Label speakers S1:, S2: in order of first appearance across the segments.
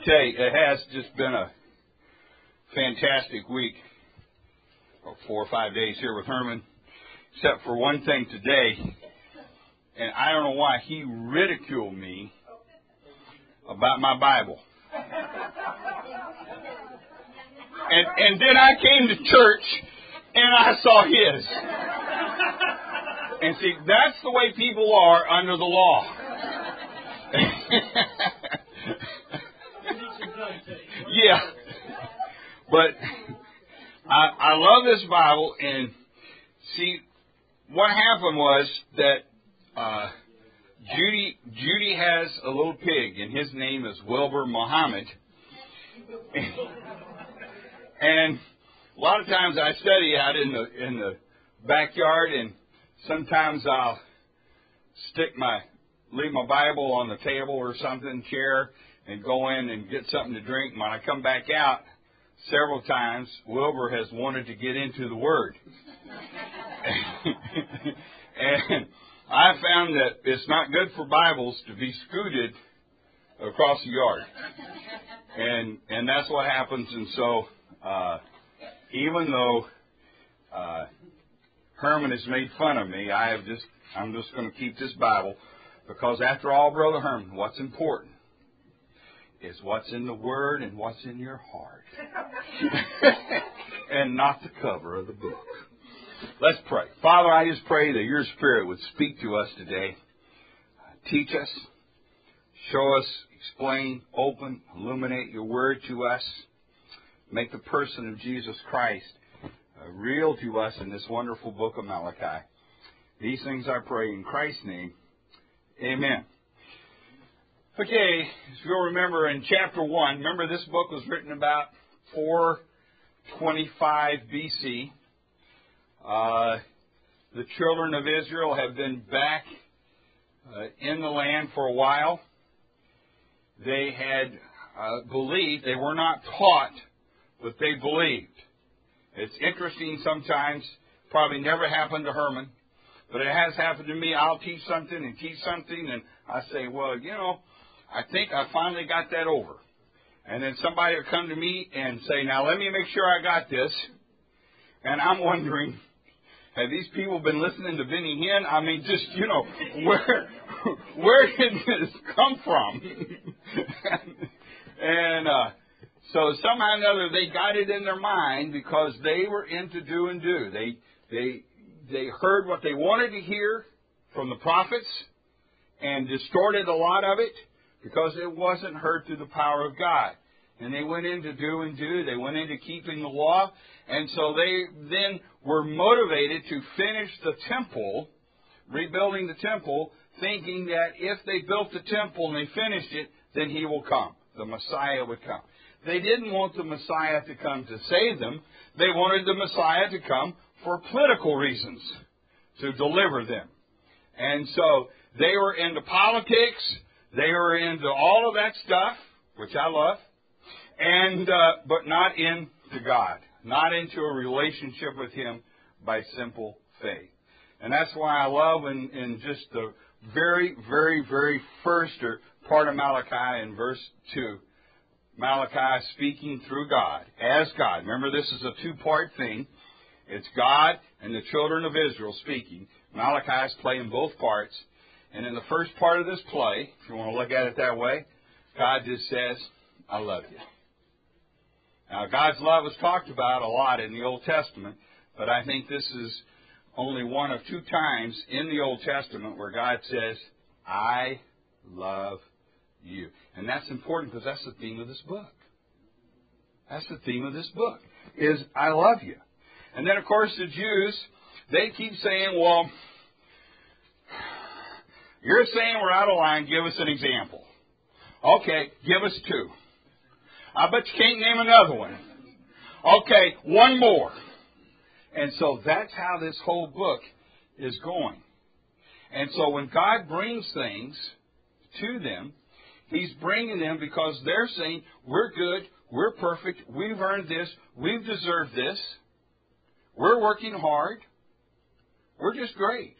S1: tell you, it has just been a fantastic week, or 4 or 5 days here with Herman, except for one thing today, and I don't know why, he ridiculed me about my Bible. And then I came to church, and I saw his. And see, that's the way people are under the law. Yeah. But I love this Bible, and see, what happened was that Judy has a little pig, and his name is Wilbur Muhammad. And a lot of times I study out in the backyard, and sometimes I'll leave my Bible on the table or something, chair, and go in and get something to drink. And when I come back out, several times, Wilbur has wanted to get into the Word. And I found that it's not good for Bibles to be scooted across the yard. And that's what happens. And so, even though Herman has made fun of me, I'm just going to keep this Bible, because after all, Brother Herman, what's important is what's in the Word and what's in your heart. And not the cover of the book. Let's pray. Father, I just pray that your Spirit would speak to us today. Teach us, show us, explain, open, illuminate your Word to us. Make the person of Jesus Christ real to us in this wonderful book of Malachi. These things I pray in Christ's name. Amen. Okay, if you'll remember in chapter 1, remember this book was written about 425 BC. The children of Israel have been back in the land for a while. They had believed, they were not taught, but they believed. It's interesting sometimes, probably never happened to Herman, but it has happened to me. I'll teach something, and I say, well, I think I finally got that over. And then somebody will come to me and say, now let me make sure I got this. And I'm wondering, have these people been listening to Benny Hinn? I mean, just, where did this come from? And so somehow or another they got it in their mind, because they were into do and do. They heard what they wanted to hear from the prophets and distorted a lot of it, because it wasn't heard through the power of God. And they went into do and do. They went into keeping the law. And so they then were motivated to finish the temple, rebuilding the temple, thinking that if they built the temple and they finished it, then He will come. The Messiah would come. They didn't want the Messiah to come to save them. They wanted the Messiah to come for political reasons, to deliver them. And so they were into politics. They were into all of that stuff, which I love, and but not into God, not into a relationship with Him by simple faith. And that's why I love in just the very, very, very first part of Malachi in verse 2, Malachi speaking through God, as God. Remember, this is a two-part thing. It's God and the children of Israel speaking. Malachi is playing both parts. And in the first part of this play, if you want to look at it that way, God just says, I love you. Now, God's love is talked about a lot in the Old Testament, but I think this is only one of 2 times in the Old Testament where God says, I love you. And that's important, because that's the theme of this book. That's the theme of this book, is I love you. And then, of course, the Jews, they keep saying, well, you're saying we're out of line. Give us an example. Okay, give us 2. I bet you can't name another one. Okay, one more. And so that's how this whole book is going. And so when God brings things to them, He's bringing them because they're saying, we're good, we're perfect, we've earned this, we've deserved this, we're working hard, we're just great.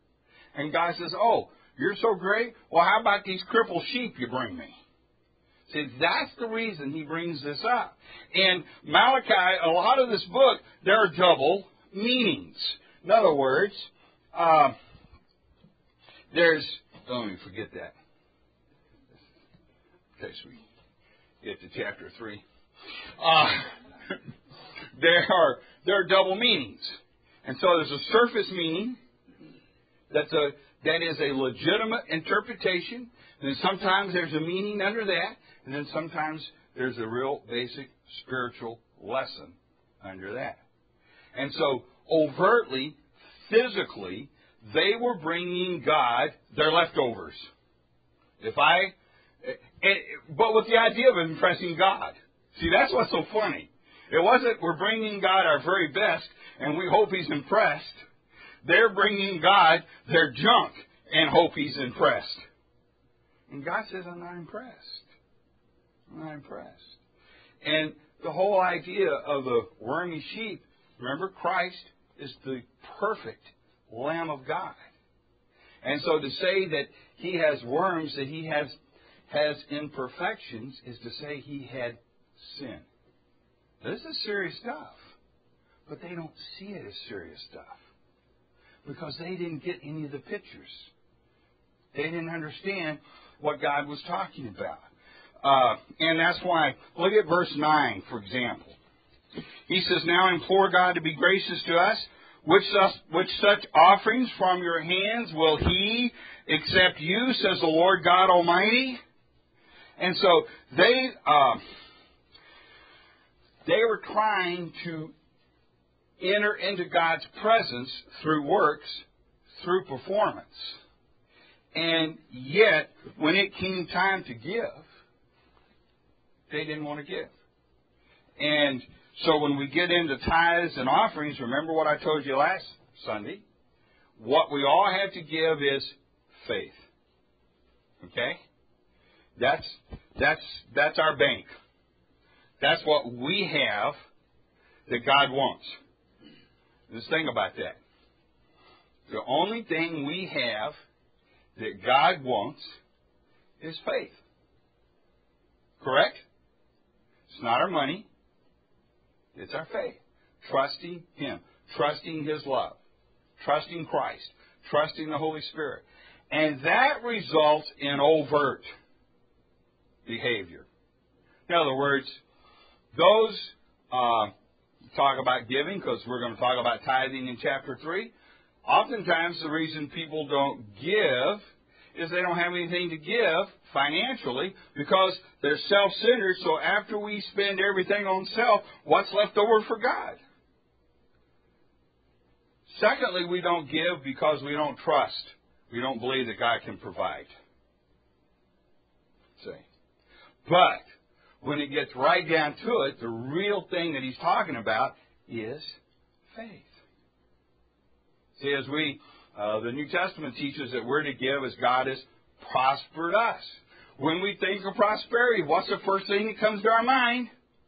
S1: And God says, oh, you're so great? Well, how about these crippled sheep you bring me? See, that's the reason he brings this up. In Malachi, a lot of this book, there are double meanings. In other words, let me forget that. Okay, so we get to chapter 3. There are double meanings. And so there's a surface meaning that is a legitimate interpretation. And then sometimes there's a meaning under that. And then sometimes there's a real basic spiritual lesson under that. And so overtly, physically, they were bringing God their leftovers. But with the idea of impressing God. See, that's what's so funny. It wasn't we're bringing God our very best and we hope He's impressed. They're bringing God their junk and hope He's impressed. And God says, I'm not impressed. I'm not impressed. And the whole idea of the wormy sheep, remember, Christ is the perfect Lamb of God. And so to say that He has worms, that He has imperfections, is to say He had sin. This is serious stuff. But they don't see it as serious stuff. Because they didn't get any of the pictures. They didn't understand what God was talking about. And that's why, look at verse 9, for example. He says, now implore God to be gracious to us. Which such offerings from your hands will He accept you, says the Lord God Almighty? And so they were trying to enter into God's presence through works, through performance. And yet, when it came time to give, they didn't want to give. And so when we get into tithes and offerings, remember what I told you last Sunday? What we all have to give is faith. Okay? That's our bank. That's what we have that God wants. Just think about that. The only thing we have that God wants is faith. Correct? It's not our money. It's our faith. Trusting Him. Trusting His love. Trusting Christ. Trusting the Holy Spirit. And that results in overt behavior. In other words, those talk about giving, because we're going to talk about tithing in chapter 3. Oftentimes the reason people don't give is they don't have anything to give financially because they're self-centered. So after we spend everything on self, what's left over for God? Secondly, we don't give because we don't trust. We don't believe that God can provide. See? But when it gets right down to it, the real thing that he's talking about is faith. See, as the New Testament teaches that we're to give as God has prospered us. When we think of prosperity, what's the first thing that comes to our mind?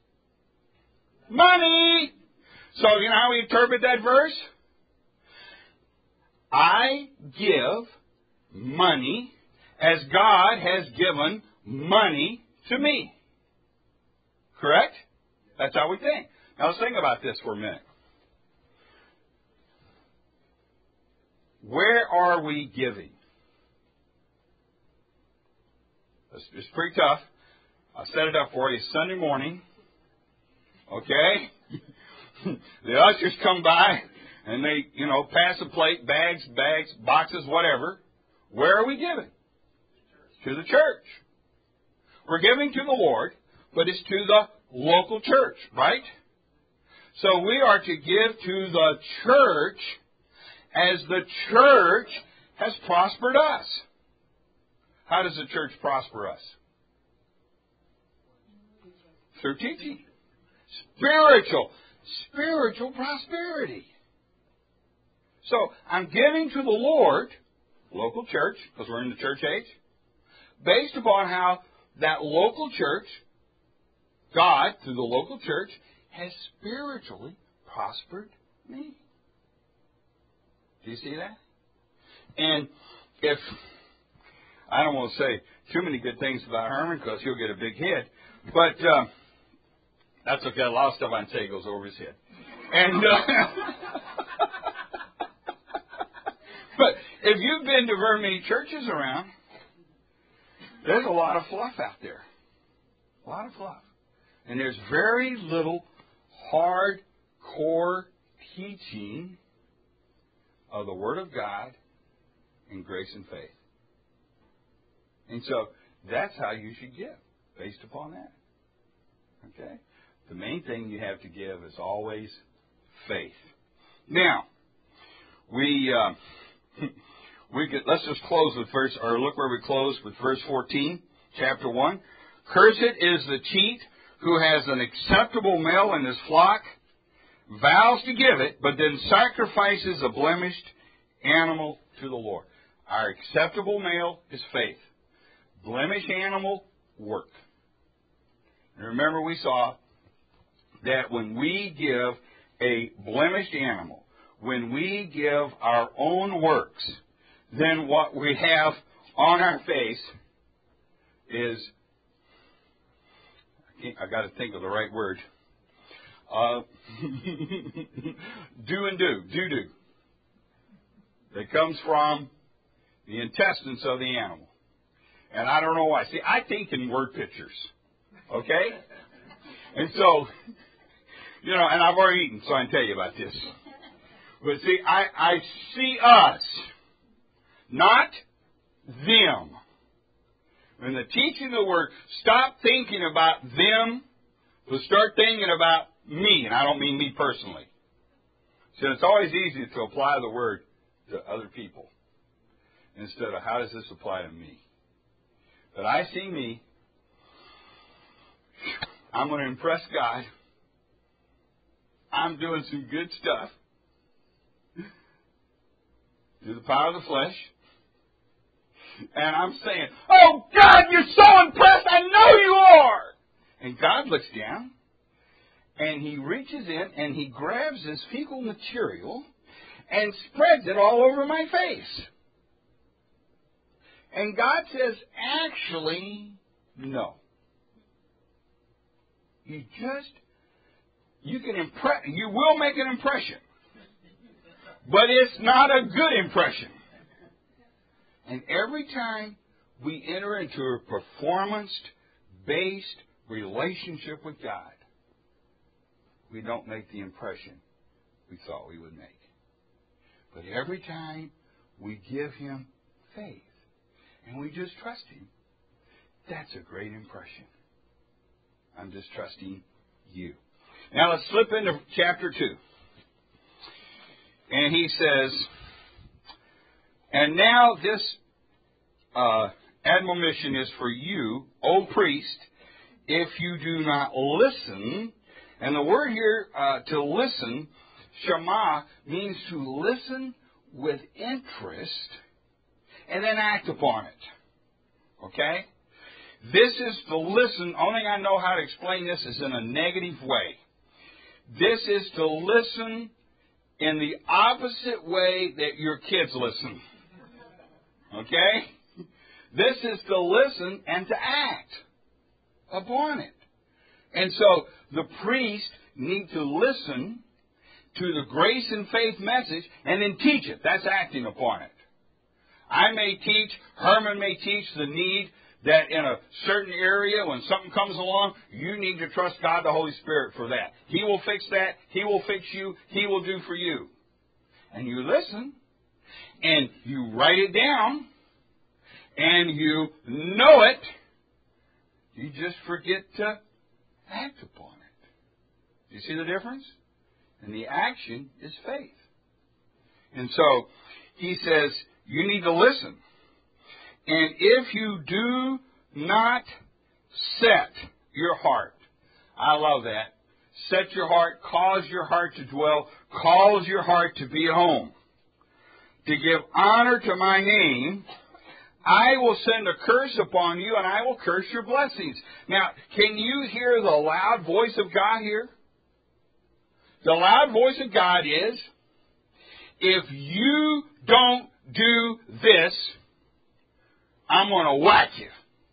S1: Money! So, you know how we interpret that verse? I give money as God has given money to me. Correct? That's how we think. Now let's think about this for a minute. Where are we giving? It's pretty tough. I'll set it up for you. Sunday morning. Okay? The ushers come by and they, pass a plate, bags, boxes, whatever. Where are we giving? To the church. We're giving to the Lord, but it's to the local church, right? So we are to give to the church as the church has prospered us. How does the church prosper us? Through teaching. Spiritual prosperity. So I'm giving to the Lord, local church, because we're in the church age, based upon how that local church, God, through the local church, has spiritually prospered me. Do you see that? And if, I don't want to say too many good things about Herman because he'll get a big head. But that's okay. A lot of stuff I can say goes over his head. And but if you've been to very many churches around, there's a lot of fluff out there. A lot of fluff. And there's very little hardcore teaching of the Word of God in grace and faith. And so that's how you should give, based upon that. Okay? The main thing you have to give is always faith. Now, let's just close with look where we close with verse 14, chapter 1. Cursed is the cheat who has an acceptable male in his flock, vows to give it, but then sacrifices a blemished animal to the Lord. Our acceptable male is faith. Blemished animal, work. And remember we saw that when we give a blemished animal, when we give our own works, then what we have on our face is, I got to think of the right word, do. That comes from the intestines of the animal. And I don't know why. See, I think in word pictures. Okay? And so, and I've already eaten, so I can tell you about this. But see, I see us, not them. When the teaching of the Word, stop thinking about them, but start thinking about me. And I don't mean me personally. So it's always easy to apply the Word to other people instead of how does this apply to me. But I see me. I'm going to impress God. I'm doing some good stuff through the power of the flesh. And I'm saying, oh, God, you're so impressed. I know you are. And God looks down, and He reaches in, and He grabs this fecal material and spreads it all over my face. And God says, actually, no. You will make an impression. But it's not a good impression. And every time we enter into a performance-based relationship with God, we don't make the impression we thought we would make. But every time we give Him faith and we just trust Him, that's a great impression. I'm just trusting you. Now let's flip into chapter 2. And he says, and now this admonition is for you, O priest, if you do not listen. And the word here, to listen, Shema, means to listen with interest and then act upon it. Okay? This is to listen. Only thing I know how to explain this is in a negative way. This is to listen in the opposite way that your kids listen. Okay? This is to listen and to act upon it. And so the priest need to listen to the grace and faith message and then teach it. That's acting upon it. I may teach, Herman may teach the need that in a certain area, when something comes along, you need to trust God, the Holy Spirit, for that. He will fix that. He will fix you. He will do for you. And you listen, and you write it down, and you know it. You just forget to act upon it. Do you see the difference? And the action is faith. And so, he says, you need to listen. And if you do not set your heart, I love that. Set your heart, cause your heart to dwell, cause your heart to be at home. To give honor to my name, I will send a curse upon you, and I will curse your blessings. Now, can you hear the loud voice of God here? The loud voice of God is, if you don't do this, I'm going to whack you.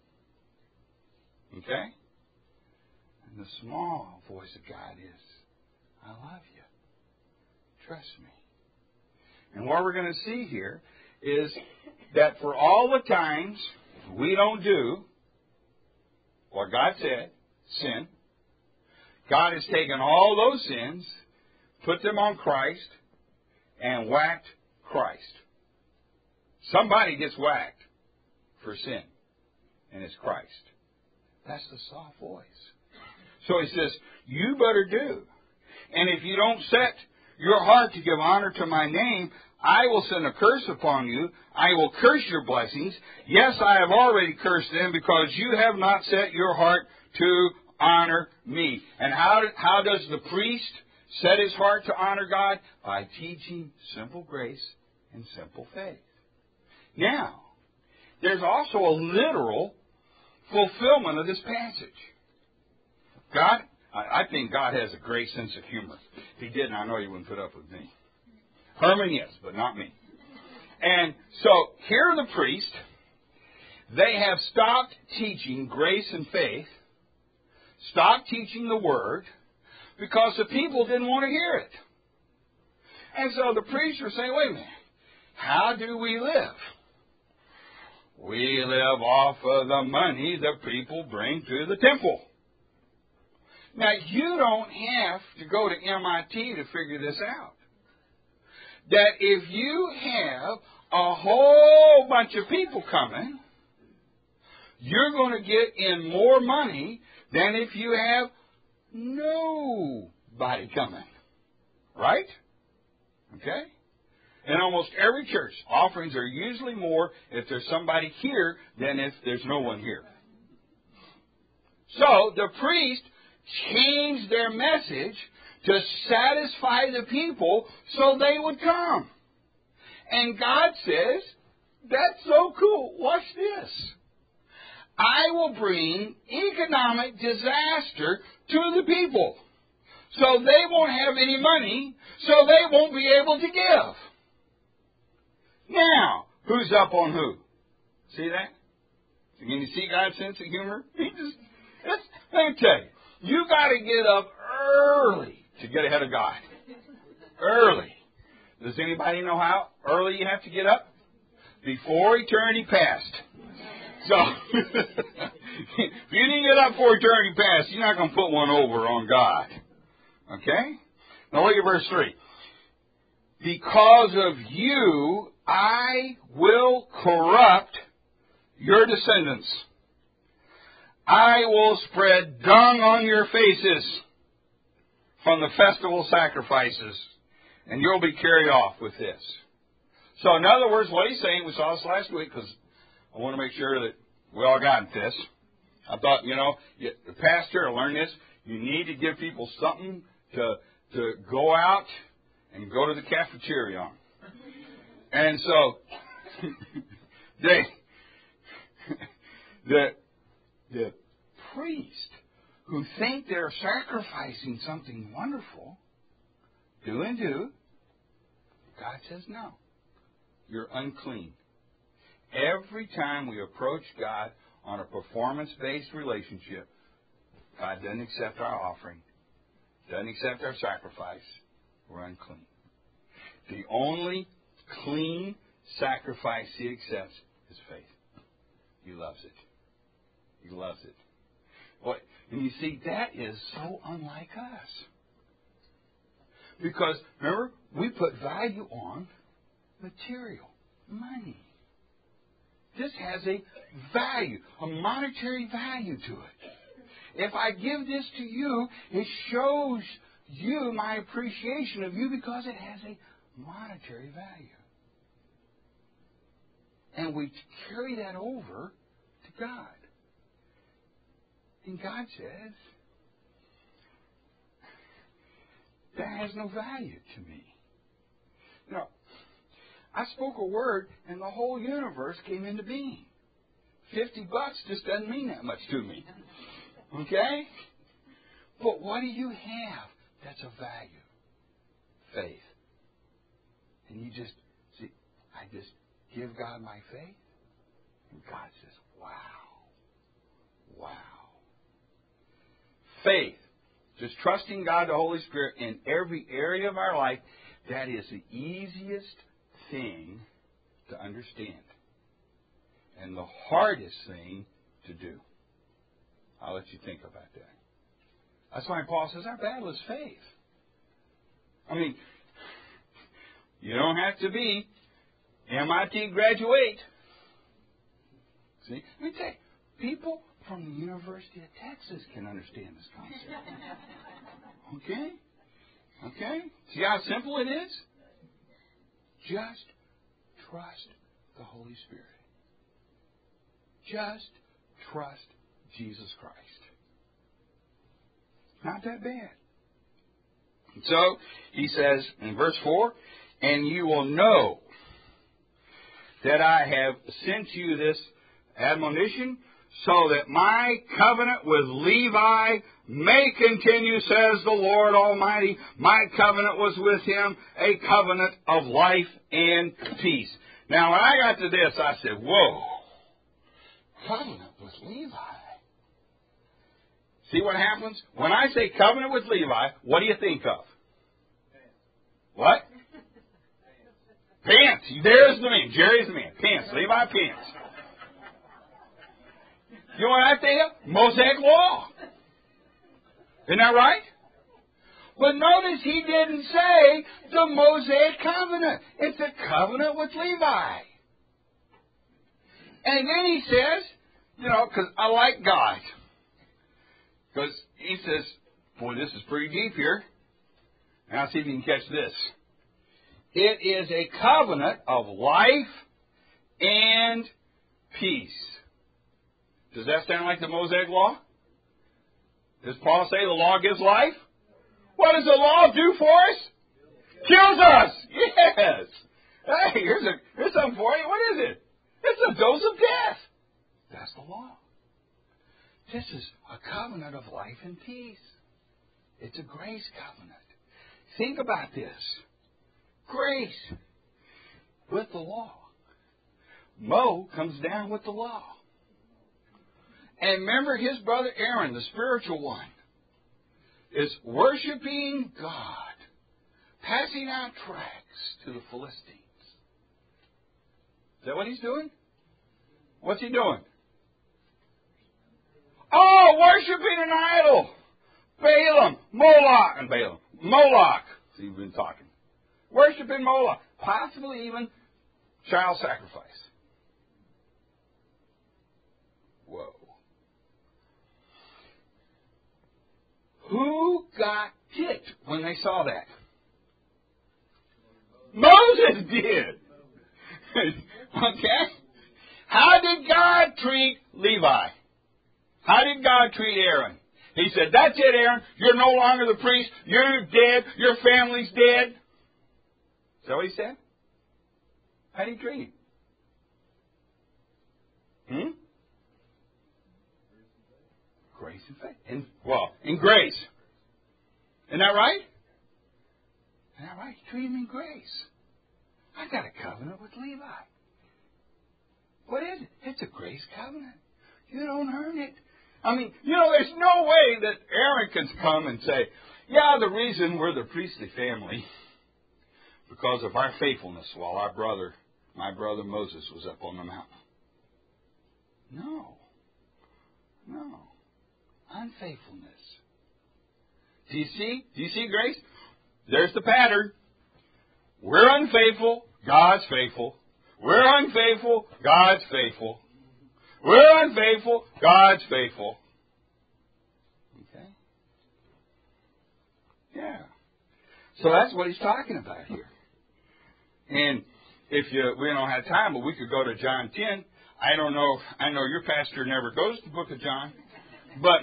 S1: Okay? And the small voice of God is, I love you. Trust me. And what we're going to see here is that for all the times we don't do what God said, sin, God has taken all those sins, put them on Christ, and whacked Christ. Somebody gets whacked for sin, and it's Christ. That's the soft voice. So he says, you better do. And if you don't set your heart to give honor to my name, I will send a curse upon you. I will curse your blessings. Yes, I have already cursed them because you have not set your heart to honor me. And how does the priest set his heart to honor God? By teaching simple grace and simple faith. Now, there's also a literal fulfillment of this passage. I think God has a great sense of humor. If he didn't, I know he wouldn't put up with me. Herman, yes, but not me. And so, here are the priests. They have stopped teaching grace and faith, stopped teaching the Word, because the people didn't want to hear it. And so the priests were saying, wait a minute, how do we live? We live off of the money the people bring to the temple. Now, you don't have to go to MIT to figure this out. That if you have a whole bunch of people coming, you're going to get in more money than if you have nobody coming. Right? Okay? In almost every church, offerings are usually more if there's somebody here than if there's no one here. So, the priest changed their message to satisfy the people so they would come. And God says, that's so cool. Watch this. I will bring economic disaster to the people. So they won't have any money, so they won't be able to give. Now, who's up on who? See that? Can you see God's sense of humor? Let me tell you. You got to get up early to get ahead of God. Early. Does anybody know how early you have to get up? Before eternity passed. So, if you didn't get up before eternity passed, you're not going to put one over on God. Okay? Now look at verse 3. Because of you, I will corrupt your descendants. I will spread dung on your faces from the festival sacrifices, and you'll be carried off with this. So, in other words, what he's saying, we saw this last week, because I want to make sure that we all got this. I thought, the pastor will learn this. You need to give people something to go out and go to the cafeteria on. And so, the priest who think they're sacrificing something wonderful, do, God says no. You're unclean. Every time we approach God on a performance-based relationship, God doesn't accept our offering, doesn't accept our sacrifice. We're unclean. The only clean sacrifice He accepts is faith. He loves it. He loves it. Boy, and you see, that is so unlike us. Because, remember, we put value on material, money. This has a value, a monetary value to it. If I give this to you, it shows you my appreciation of you because it has a monetary value. And we carry that over to God. And God says, that has no value to me. I spoke a word and the whole universe came into being. $50 just doesn't mean that much to me. Okay? But what do you have that's of value? Faith. And you just, see, I just give God my faith. And God says, wow. Wow. faith, just trusting God, the Holy Spirit, in every area of our life, that is the easiest thing to understand and the hardest thing to do. I'll let you think about that. That's why Paul says our battle is faith. I mean, you don't have to be MIT graduate. See? Let me tell you, people from the University of Texas can understand this concept. Okay? Okay? See how simple it is? Just trust the Holy Spirit. Just trust Jesus Christ. Not that bad. So, he says in verse 4, and you will know that I have sent you this admonition so that my covenant with Levi may continue, says the Lord Almighty. My covenant was with him, a covenant of life and peace. Now, when I got to this, I said, whoa, covenant with Levi. See what happens? When I say covenant with Levi, what do you think of? What? Pants. There's the name. Jerry's the man. Pants. Levi Pants. You know what I think of? Mosaic Law. Isn't that right? But notice he didn't say the Mosaic Covenant. It's a covenant with Levi. And then he says, because I like God. Because he says, boy, this is pretty deep here. Now see if you can catch this. It is a covenant of life and peace. Does that sound like the Mosaic Law? Does Paul say the law gives life? What does the law do for us? Kills us. Yes. Hey, here's something for you. What is it? It's a dose of death. That's the law. This is a covenant of life and peace. It's a grace covenant. Think about this. Grace with the law. Mo comes down with the law. And remember, his brother Aaron, the spiritual one, is worshiping God, passing out tracts to the Philistines. Is that what he's doing? What's he doing? Oh, worshiping an idol. Balaam, Moloch. See, we've been talking. Worshiping Moloch. Possibly even child sacrifice. Whoa. Who got ticked when they saw that? Moses did. Okay? How did God treat Levi? How did God treat Aaron? He said, that's it, Aaron. You're no longer the priest. You're dead. Your family's dead. Is that what he said? How did he treat him? Grace and faith. In grace. Isn't that right? Isn't that right? He treated him in grace. I got a covenant with Levi. What is it? It's a grace covenant. You don't earn it. I mean, there's no way that Aaron can come and say, yeah, the reason we're the priestly family because of our faithfulness while my brother Moses was up on the mountain. No. Unfaithfulness. Do you see grace? There's the pattern. We're unfaithful, God's faithful. We're unfaithful, God's faithful. We're unfaithful, God's faithful. Okay? Yeah. So that's what he's talking about here. And we don't have time, but we could go to John 10. I know your pastor never goes to the book of John, but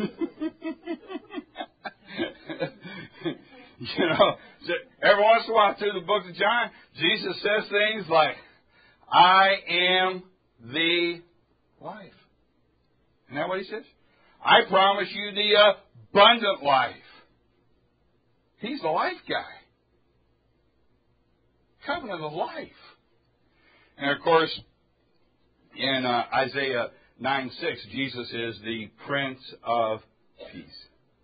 S1: every once in a while through the book of John, Jesus says things like, I am the life. Isn't that what he says? I promise you the abundant life. He's the life guy. Covenant of life. And of course, in Isaiah 9:6, Jesus is the Prince of Peace.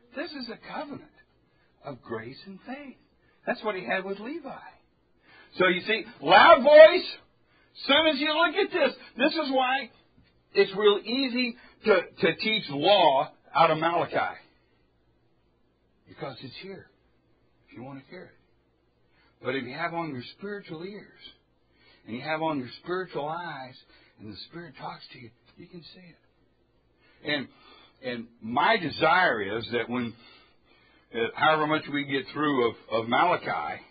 S1: This is a covenant of grace and faith. That's what he had with Levi. So you see, loud voice, as soon as you look at this, this is why it's real easy to teach law out of Malachi. Because it's here, if you want to hear it. But if you have on your spiritual ears, and you have on your spiritual eyes, and the Spirit talks to you, you can see it. And my desire is that when, however much we get through of Malachi,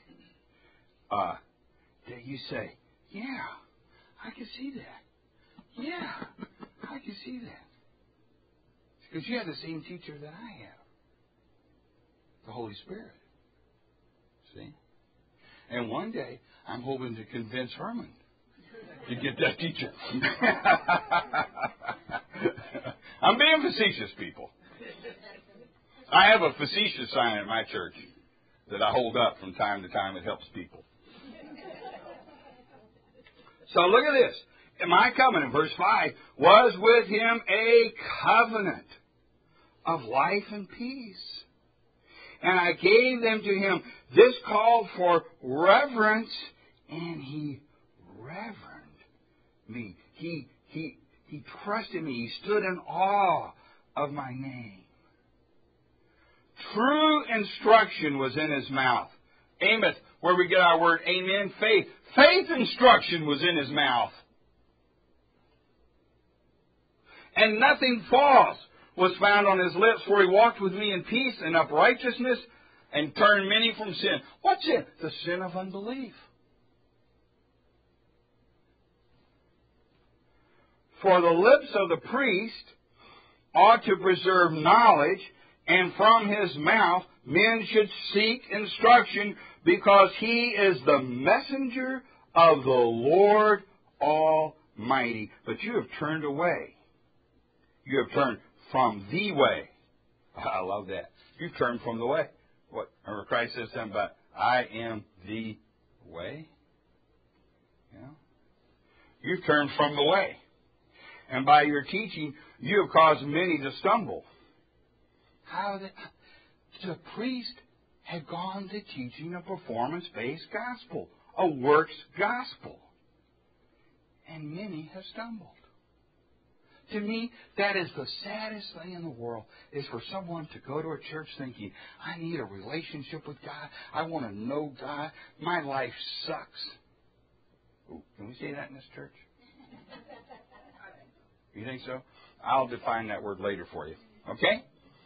S1: that you say, yeah, I can see that. Yeah, I can see that. Because you have the same teacher that I have. The Holy Spirit. See? And one day, I'm hoping to convince Herman to get that teacher. I'm being facetious, people. I have a facetious sign at my church that I hold up from time to time. It helps people. So look at this. My covenant, verse 5, was with him a covenant of life and peace. And I gave them to him. This called for reverence, and he reverenced me. He trusted me. He stood in awe of my name. True instruction was in his mouth. Amos, where we get our word amen, faith. Faith instruction was in his mouth. And nothing false was found on his lips, for he walked with me in peace and uprightness and turned many from sin. What sin? The sin of unbelief. For the lips of the priest ought to preserve knowledge, and from his mouth men should seek instruction, because he is the messenger of the Lord Almighty. But you have turned away. You have turned from the way. I love that. You've turned from the way. What? Remember Christ says something about, I am the way? You know? You've turned from the way. And by your teaching, you have caused many to stumble. How the priest had gone to teaching a performance-based gospel, a works gospel. And many have stumbled. To me, that is the saddest thing in the world, is for someone to go to a church thinking, I need a relationship with God. I want to know God. My life sucks. Ooh, can we say that in this church? You think so? I'll define that word later for you. Okay?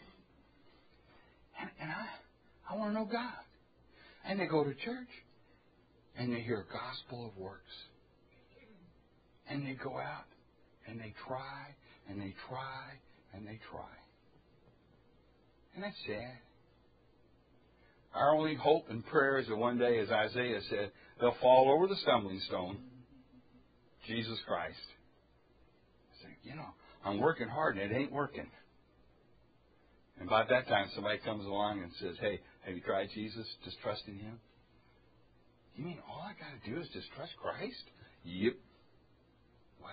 S1: And I want to know God. And they go to church, and they hear gospel of works. And they go out, and they try, and they try, and they try. And that's sad. Our only hope and prayer is that one day, as Isaiah said, they'll fall over the stumbling stone, Jesus Christ. I say, you know, I'm working hard, and it ain't working. And by that time, somebody comes along and says, hey, have you tried Jesus? Just trust in Him? You mean all I got to do is just trust Christ? Yep. Wow.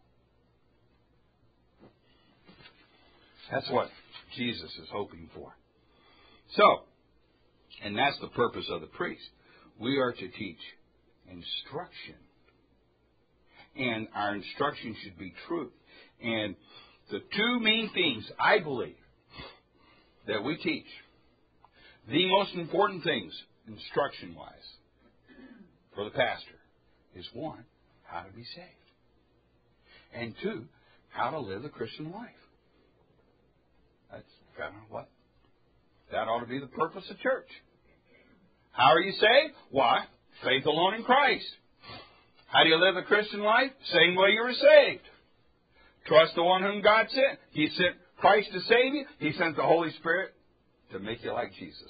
S1: That's what Jesus is hoping for. So, and that's the purpose of the priest. We are to teach instruction. And our instruction should be truth. And the two main things, I believe, that we teach, the most important things, instruction-wise, for the pastor, is one, how to be saved. And two, how to live the Christian life. That's kind of what, that ought to be the purpose of church. How are you saved? Why? Faith alone in Christ. How do you live the Christian life? Same way you were saved. Trust the one whom God sent. He sent Christ to save you. He sent the Holy Spirit to make you like Jesus.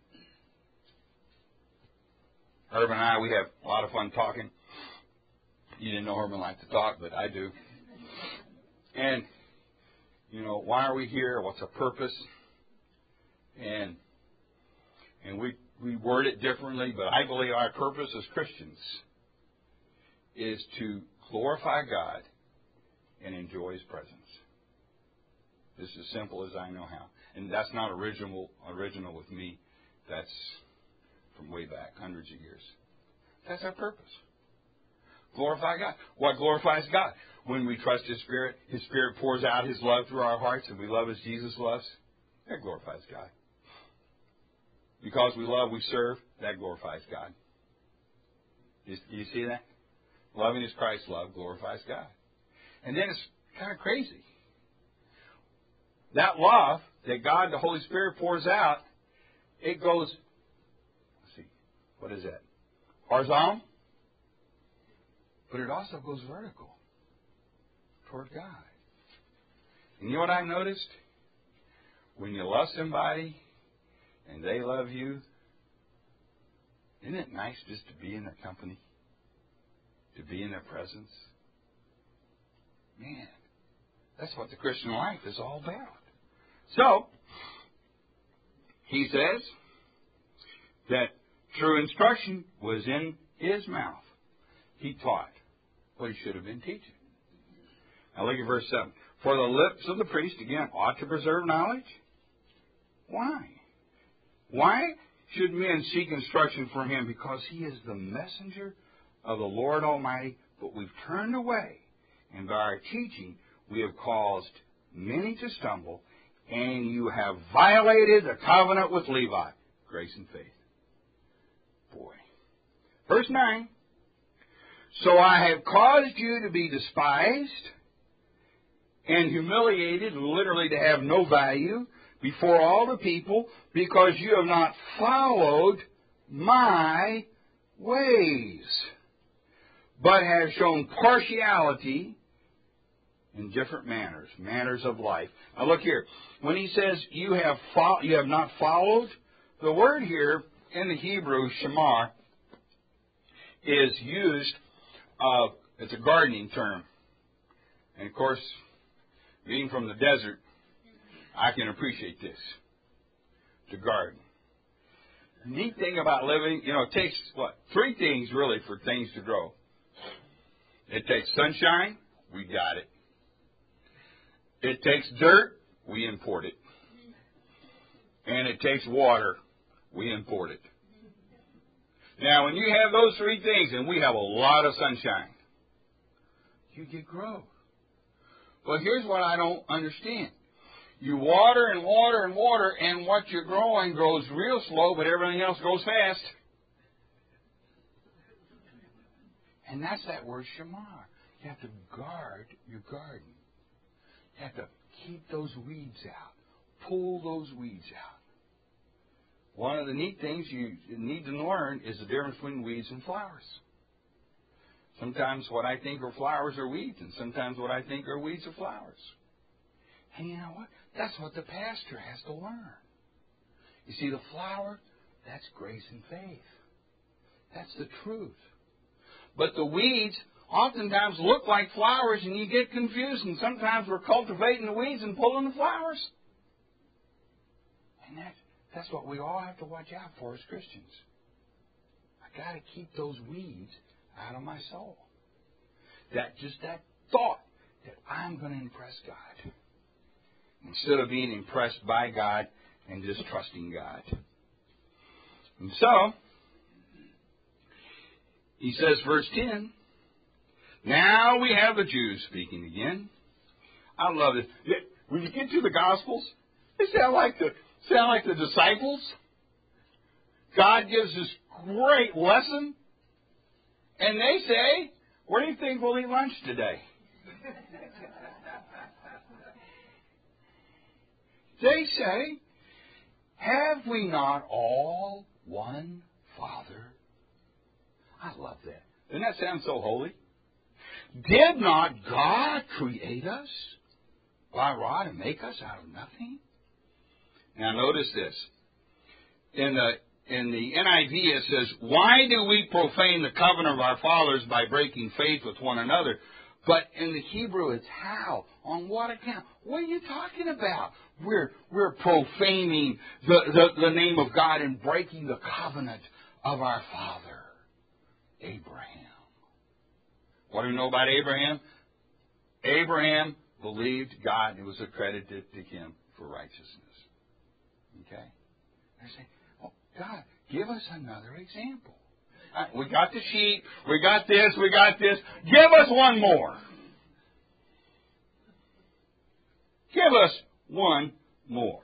S1: Herman and I, we have a lot of fun talking. You didn't know Herman liked to talk, but I do. And, you know, why are we here? What's our purpose? And we word it differently, but I believe our purpose as Christians is to glorify God and enjoy His presence. This is as simple as I know how. And that's not original with me. That's from way back, hundreds of years. That's our purpose. Glorify God. What glorifies God? When we trust His Spirit pours out His love through our hearts, and we love as Jesus loves. That glorifies God. Because we love, we serve, that glorifies God. You see that? Loving as Christ loved glorifies God. And then it's kind of crazy. That love that God, the Holy Spirit, pours out, it goes, let's see, what is that? Horizontal? But it also goes vertical toward God. And you know what I've noticed? When you love somebody and they love you, isn't it nice just to be in their company? To be in their presence? Man, that's what the Christian life is all about. So, he says that true instruction was in his mouth. He taught what he should have been teaching. Now look at verse 7. For the lips of the priest, again, ought to preserve knowledge. Why? Why should men seek instruction from him? Because he is the messenger of the Lord Almighty, but we've turned away, and by our teaching we have caused many to stumble, and you have violated the covenant with Levi. Grace and faith. Boy. Verse 9. So I have caused you to be despised and humiliated, literally to have no value, before all the people, because you have not followed my ways, but have shown partiality in different manners of life. Now look here. When he says you have not followed, the word here in the Hebrew, shamar, is used, it's a gardening term. And of course, being from the desert, I can appreciate this. To garden. The neat thing about living, it takes, three things really for things to grow. It takes sunshine, we got it. It takes dirt, we import it. And it takes water, we import it. Now, when you have those three things, and we have a lot of sunshine, you get growth. Well, here's what I don't understand. You water and water and water, and what you're growing grows real slow, but everything else grows fast. And that's that word shamar. You have to guard your garden. You have to keep those weeds out. Pull those weeds out. One of the neat things you need to learn is the difference between weeds and flowers. Sometimes what I think are flowers are weeds, and sometimes what I think are weeds are flowers. And you know what? That's what the pastor has to learn. You see, the flower, that's grace and faith. That's the truth. But the weeds oftentimes look like flowers, and you get confused, and sometimes we're cultivating the weeds and pulling the flowers. And that's what we all have to watch out for as Christians. I got to keep those weeds out of my soul. That thought that I'm going to impress God, instead of being impressed by God and just trusting God. And so, he says, verse 10, now we have the Jews speaking again. I love it. When you get to the Gospels, they sound like the disciples. God gives this great lesson, and they say, where do you think we'll eat lunch today? They say, have we not all one Father? I love that. Doesn't that sound so holy? Did not God create us by rod and make us out of nothing? Now notice this. In the NIV it says, why do we profane the covenant of our fathers by breaking faith with one another? But in the Hebrew it's how? On what account? What are you talking about? We're profaning the name of God and breaking the covenant of our father, Abraham. What do we know about Abraham? Abraham believed God and it was accredited to him for righteousness. Okay? They're saying, oh, God, give us another example. We got the sheep. We got this. We got this. Give us one more. Give us one more.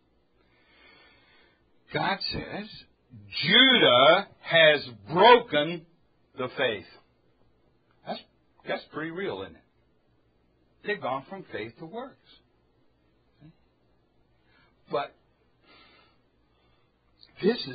S1: God says, Judah has broken the faith. That's pretty real, isn't it? They've gone from faith to works. But this is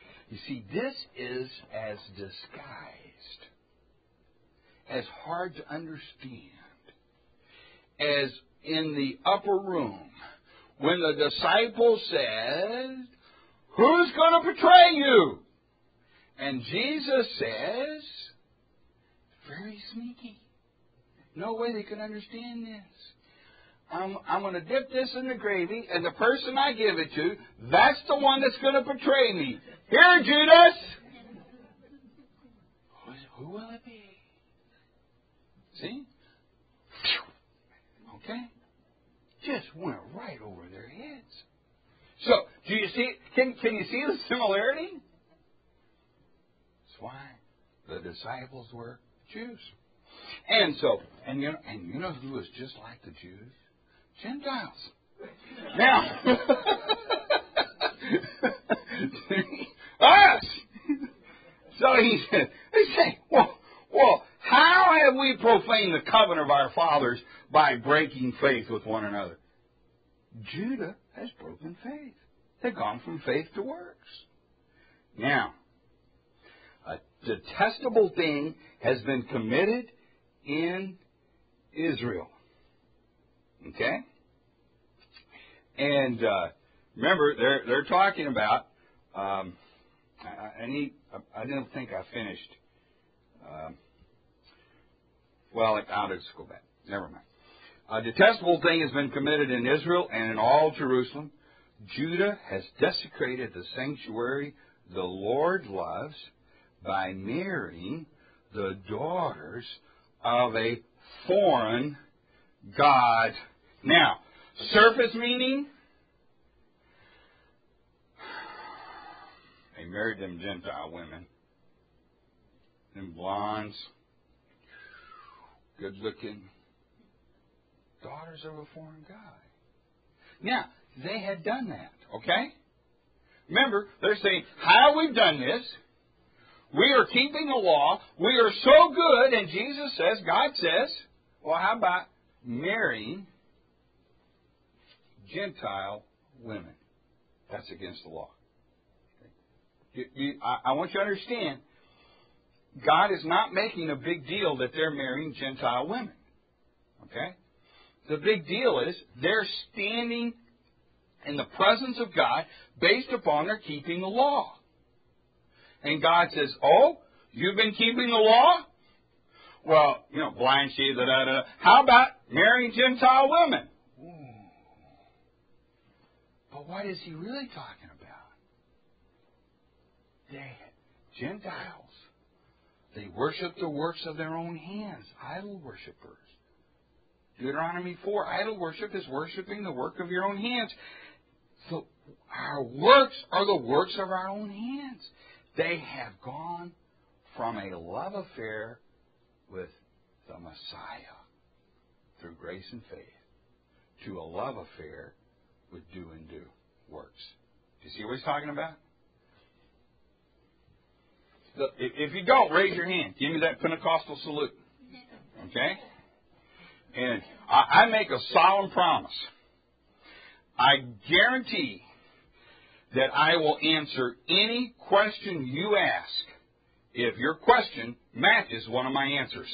S1: as disguised, as hard to understand, as in the upper room, when the disciple says, who's going to betray you? And Jesus says, very sneaky. No way they can understand this. I'm going to dip this in the gravy, and the person I give it to, that's the one that's going to betray me. Here, Judas! Who will it be? See? Okay? Just went right over their heads. So, do you see? Can you see the similarity? That's why the disciples were Jews. And you know who was just like the Jews? Gentiles. Now, us. So they say, well, how have we profaned the covenant of our fathers by breaking faith with one another? Judah has broken faith. They've gone from faith to works. Now, a detestable thing has been committed in Israel. Okay? And remember, they're talking about. I didn't think I finished. I'll just go back. Never mind. A detestable thing has been committed in Israel and in all Jerusalem. Judah has desecrated the sanctuary the Lord loves by marrying the daughters of a foreign god. Now, surface meaning, they married them Gentile women, them blondes, good looking, daughters of a foreign god. Now, they had done that, okay? Remember, they're saying, how we've done this, we are keeping the law, we are so good, and Jesus says, God says, well, how about marrying Gentile women? That's against the law. I want you to understand, God is not making a big deal that they're marrying Gentile women. Okay? The big deal is they're standing in the presence of God based upon their keeping the law. And God says, oh, you've been keeping the law? Well, blind sheep, da-da-da. How about marrying Gentile women? Ooh. But what is he really talking about? Gentiles. They worship the works of their own hands, idol worshippers. Deuteronomy 4, idol worship is worshiping the work of your own hands. So our works are the works of our own hands. They have gone from a love affair with the Messiah through grace and faith to a love affair with do works. Do you see what he's talking about? Look, if you don't, raise your hand. Give me that Pentecostal salute. Okay? And I make a solemn promise. I guarantee that I will answer any question you ask if your question matches one of my answers.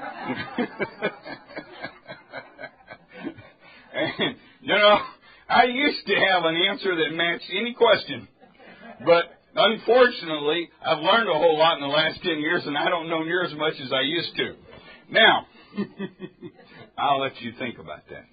S1: And, I used to have an answer that matched any question. But unfortunately, I've learned a whole lot in the last 10 years, and I don't know near as much as I used to. Now, I'll let you think about that.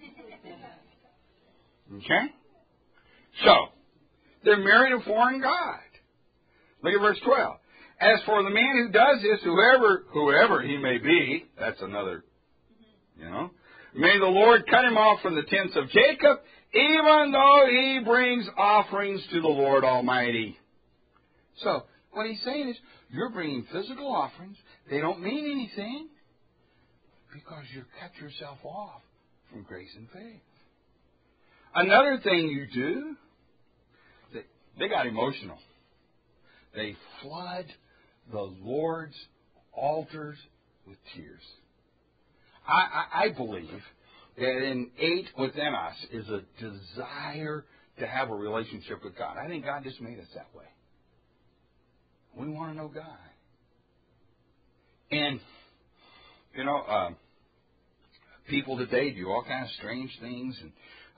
S1: Okay? So, they're marrying a foreign god. Look at verse 12. As for the man who does this, whoever he may be, that's another, may the Lord cut him off from the tents of Jacob, even though he brings offerings to the Lord Almighty. So, what he's saying is, you're bringing physical offerings. They don't mean anything because you've cut yourself off from grace and faith. Another thing you do, they got emotional. They flood the Lord's altars with tears. I believe that innate within us is a desire to have a relationship with God. I think God just made us that way. We want to know God. And, people today do all kinds of strange things, and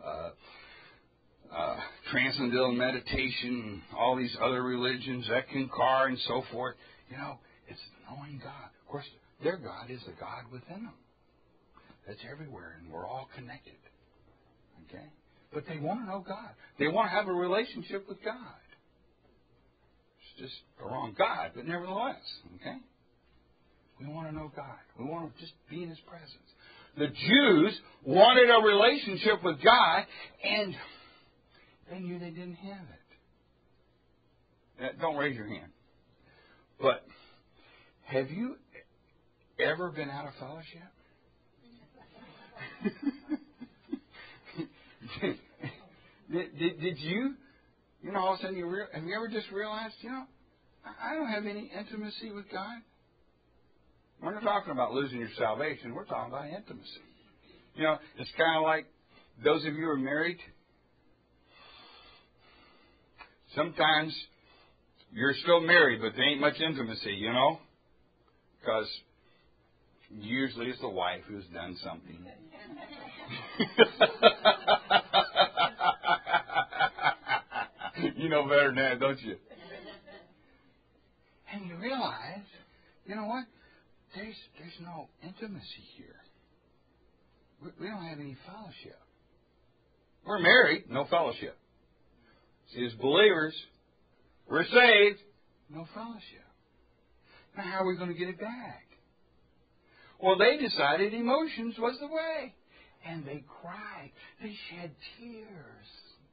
S1: transcendental meditation, and all these other religions, Eckankar and so forth. It's knowing God. Of course, their God is the God within them. That's everywhere, and we're all connected. Okay? But they want to know God. They want to have a relationship with God. It's just the wrong God, but nevertheless, okay? We want to know God. We want to just be in His presence. The Jews wanted a relationship with God, and they knew they didn't have it. Don't raise your hand. But have you ever been out of fellowship? Did you, all of a sudden have you ever just realized, I don't have any intimacy with God? We're not talking about losing your salvation. We're talking about intimacy. It's kind of like those of you who are married. Sometimes you're still married, but there ain't much intimacy, because usually it's the wife who's done something. You know better than that, don't you? And you realize, what? There's no intimacy here. We don't have any fellowship. We're married, no fellowship. See, as believers, we're saved, no fellowship. Now, how are we going to get it back? Well, they decided emotions was the way. And they cried. They shed tears.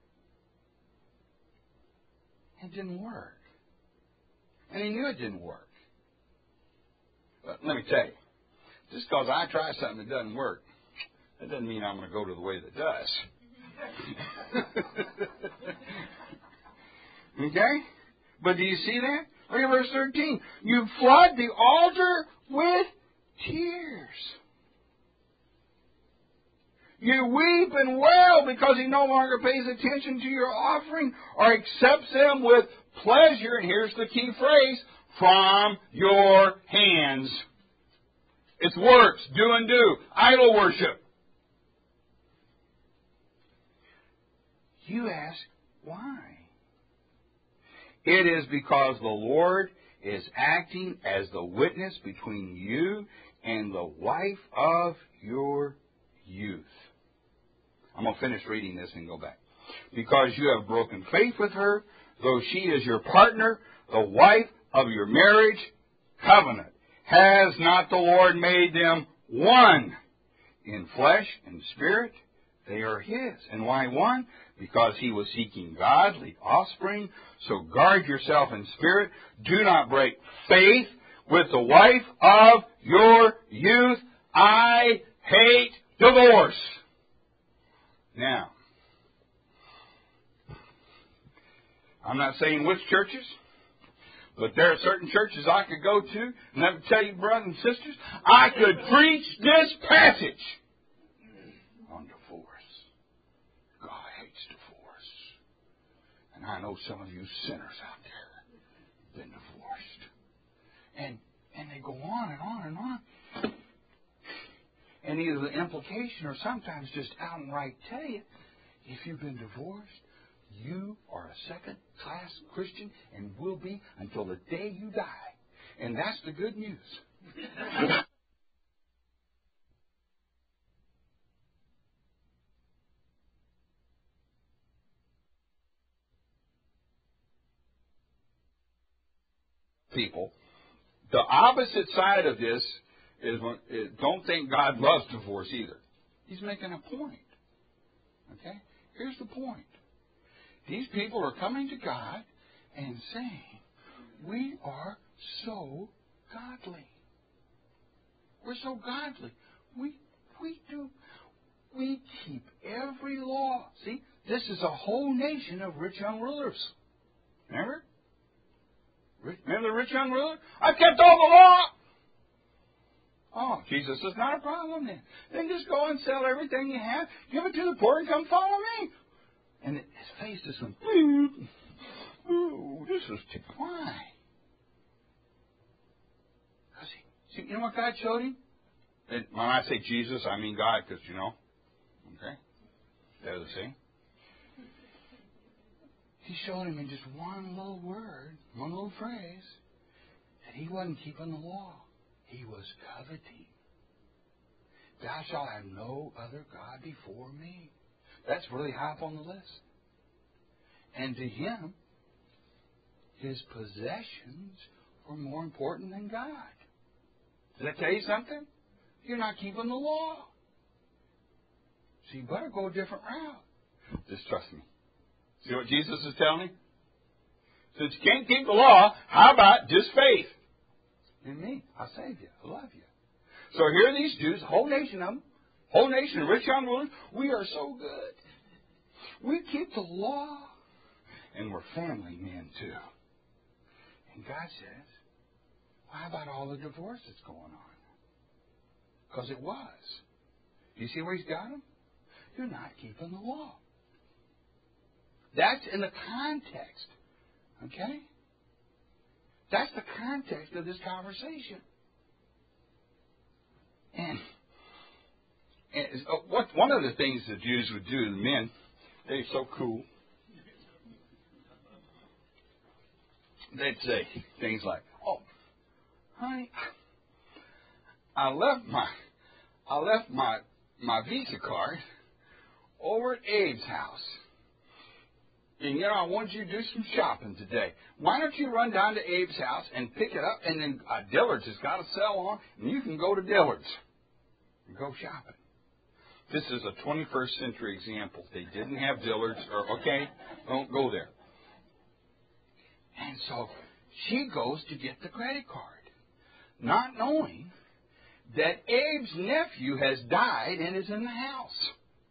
S1: It didn't work. And he knew it didn't work. But let me tell you, just because I try something that doesn't work, that doesn't mean I'm going to go to the way that does. Okay? But do you see that? Look at verse 13. You flood the altar with tears. You weep and wail because he no longer pays attention to your offering or accepts them with pleasure, and here's the key phrase, from your hands. It's works, do and do, idol worship. You ask, why? It is because the Lord is acting as the witness between you and the wife of your youth. I'm going to finish reading this and go back. Because you have broken faith with her, though she is your partner, the wife of your marriage covenant. Has not the Lord made them one in flesh and spirit? They are His. And why one? Because He was seeking godly offspring. So guard yourself in spirit. Do not break faith with the wife of your youth. I hate divorce. Now, I'm not saying which churches, but there are certain churches I could go to, and let me tell you, brothers and sisters, I could preach this passage on divorce. God hates divorce. And I know some of you sinners out there have been divorced. And they go on and on and on. And either the implication or sometimes just outright tell you, if you've been divorced, you are a second-class Christian and will be until the day you die. And that's the good news. People, the opposite side of this is don't think God loves divorce either. He's making a point. Okay? Here's the point. These people are coming to God and saying, we are so godly. We're so godly. We keep every law. See, this is a whole nation of rich young rulers. Remember? Remember the rich young ruler? I've kept all the law. Oh, Jesus says, not a problem then. Then just go and sell everything you have, give it to the poor, and come follow me. And his face is going, ooh, this is why? See, you know what God showed him? And when I say Jesus, I mean God, because, okay? They're the same. He showed him in just one little word, one little phrase, that he wasn't keeping the law. He was coveting. Thou shalt have no other God before me. That's really high up on the list. And to him, his possessions were more important than God. Does that tell you something? You're not keeping the law. So you better go a different route. Just trust me. See what Jesus is telling me? Since you can't keep the law, how about just faith? In me. I'll save you. I love you. So here are these Jews, whole nation of them, whole nation of rich young rulers. We are so good. We keep the law, and we're family men too. And God says, well, how about all the divorce that's going on? Because it was. You see where he's got them? You're not keeping the law. That's in the context. Okay? That's the context of this conversation. And one of the things the Jews would do to the men, they're so cool. They'd say things like, "Oh, honey, I left my Visa card over at Abe's house. And, I want you to do some shopping today. Why don't you run down to Abe's house and pick it up, and then Dillard's has got a sale on, and you can go to Dillard's and go shopping." This is a 21st century example. They didn't have Dillard's, don't go there. And so she goes to get the credit card, not knowing that Abe's nephew has died and is in the house.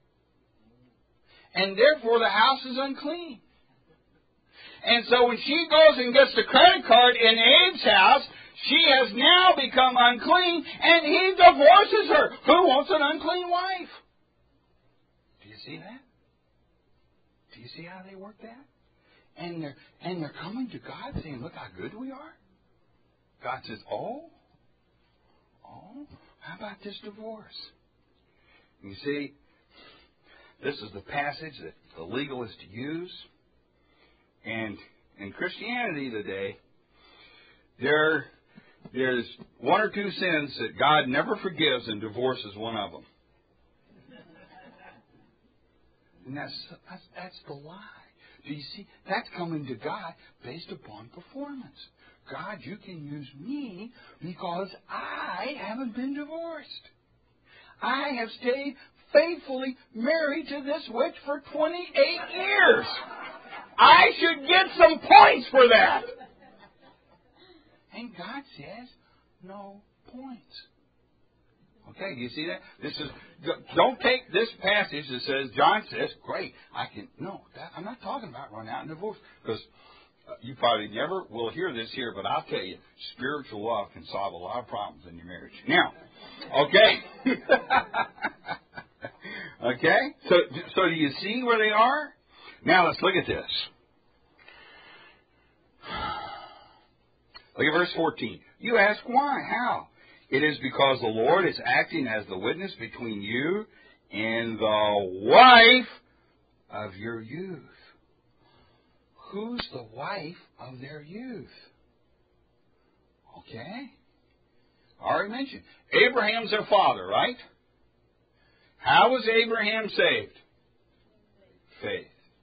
S1: And therefore the house is unclean. And so when she goes and gets the credit card in Abe's house, she has now become unclean, and he divorces her. Who wants an unclean wife? Do you see that? Do you see how they work that? And they're coming to God saying, look how good we are. God says, oh, how about this divorce? You see, this is the passage that the legalists use. And in Christianity today, there's one or two sins that God never forgives, and divorce is one of them. And that's the lie. Do you see? That's coming to God based upon performance. God, you can use me because I haven't been divorced. I have stayed faithfully married to this witch for 28 years. I should get some points for that. And God says, no points. Okay, you see that? Don't take this passage that says, John says, great, I'm not talking about running out in divorce. Because you probably never will hear this here, but I'll tell you, spiritual love can solve a lot of problems in your marriage. Now, okay? Okay? So do you see where they are? Now let's look at this. Look at verse 14. You ask why? How? It is because the Lord is acting as the witness between you and the wife of your youth. Who's the wife of their youth? Okay? I already mentioned. Abraham's their father, right? How was Abraham saved? Faith.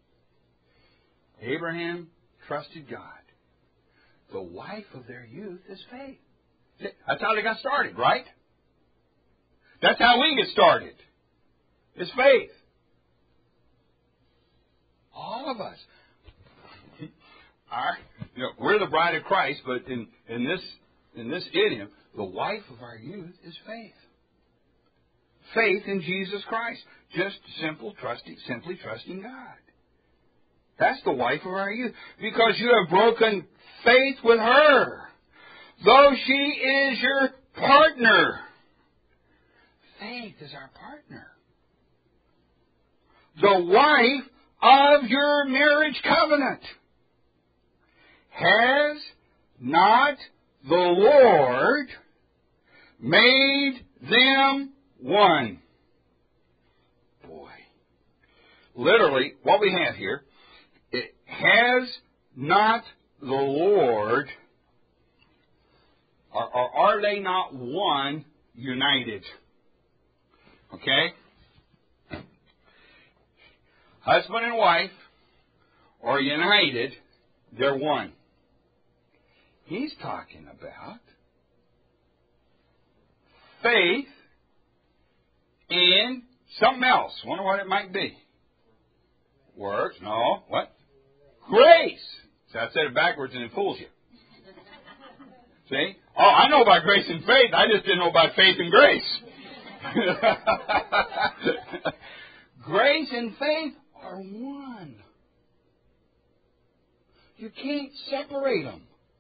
S1: Abraham trusted God. The wife of their youth is faith. That's how they got started, right? That's how we get started. It's faith. All of us. We're the bride of Christ, but in this idiom, the wife of our youth is faith. Faith in Jesus Christ. Just simply trusting God. That's the wife of our youth. Because you have broken faith with her. Though she is your partner. Faith is our partner. The wife of your marriage covenant. Has not the Lord made them one? Boy. Literally, what we have here, it has not the Lord, or are they not one united? Okay? Husband and wife are united, they're one. He's talking about faith in something else. Wonder what it might be. Works? No. What? Grace. So I said it backwards and it fools you. See? Oh, I know about grace and faith. I just didn't know about faith and grace. Grace and faith are one. You can't separate them.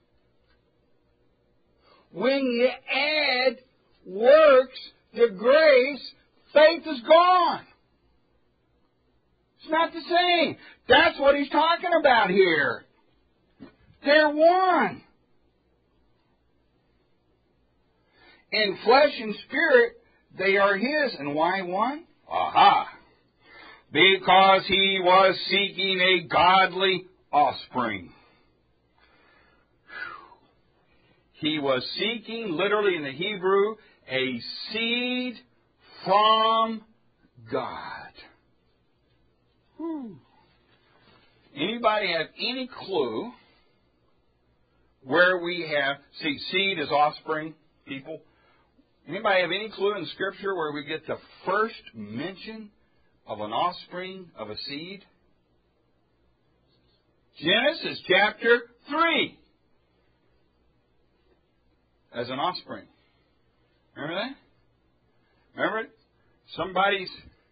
S1: When you add works to grace, faith is gone. It's not the same. That's what he's talking about here. They're one. In flesh and spirit, they are his. And why one? Aha! Because he was seeking a godly offspring. He was seeking, literally in the Hebrew, a seed from God. Anybody have any clue where we have, see, seed is offspring, people? Anybody have any clue in Scripture where we get the first mention of an offspring of a seed? Genesis chapter 3. As an offspring. Remember that? Remember it? Somebody's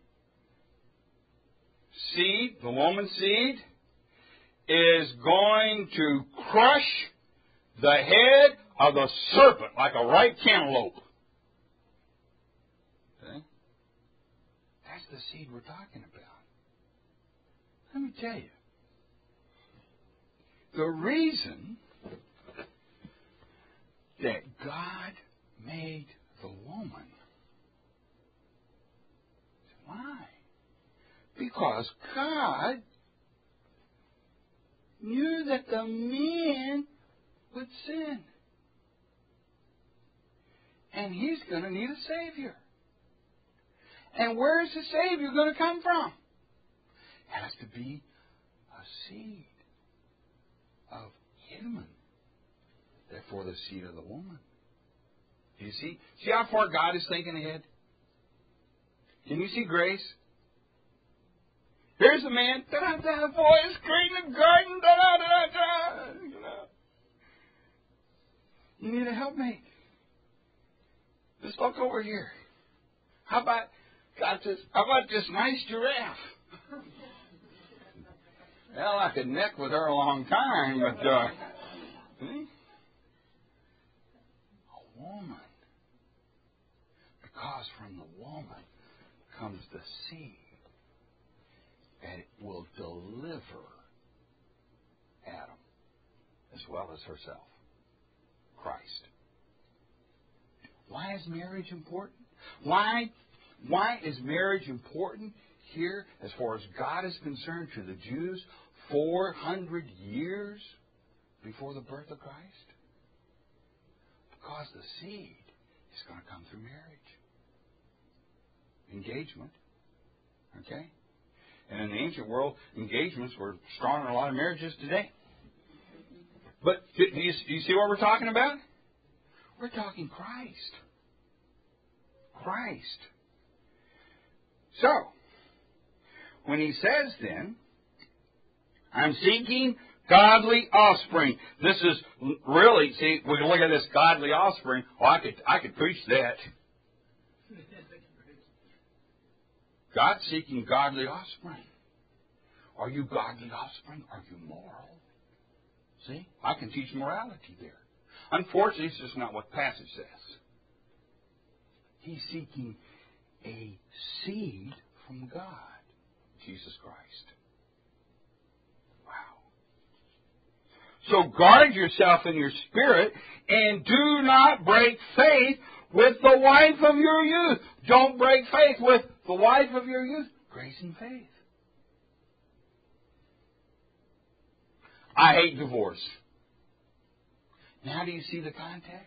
S1: seed, the woman's seed, is going to crush the head of the serpent like a ripe cantaloupe. Okay? That's the seed we're talking about. Let me tell you. The reason that God made the woman. Why? Because God knew that the man would sin. And he's going to need a Savior. And where is the Savior going to come from? It has to be a seed of human. Therefore, the seed of the woman. Do you see? See how far God is thinking ahead? Can you see grace? Here's a man. Da-da-da, boy is creating a garden. Da-da-da-da. You need a helpmate. Just look over here. How about this nice giraffe? Well, I could neck with her a long time, but see? Woman. Because from the woman comes the seed that it will deliver Adam as well as herself, Christ. Why is marriage important? Why is marriage important here as far as God is concerned to the Jews 400 years before the birth of Christ? Because the seed is going to come through marriage. Engagement. Okay? And in the ancient world, engagements were stronger than a lot of marriages today. But do you see what we're talking about? We're talking Christ. Christ. So, when he says then, I'm seeking godly offspring. This is really, see, we can look at this godly offspring. Oh, I could preach that. God's seeking godly offspring. Are you godly offspring? Are you moral? See, I can teach morality there. Unfortunately, it's just not what the passage says. He's seeking a seed from God, Jesus Christ. Wow. So guard yourself in your spirit and do not break faith with the wife of your youth. Don't break faith with the wife of your youth. Grace and faith. I hate divorce. Now do you see the context?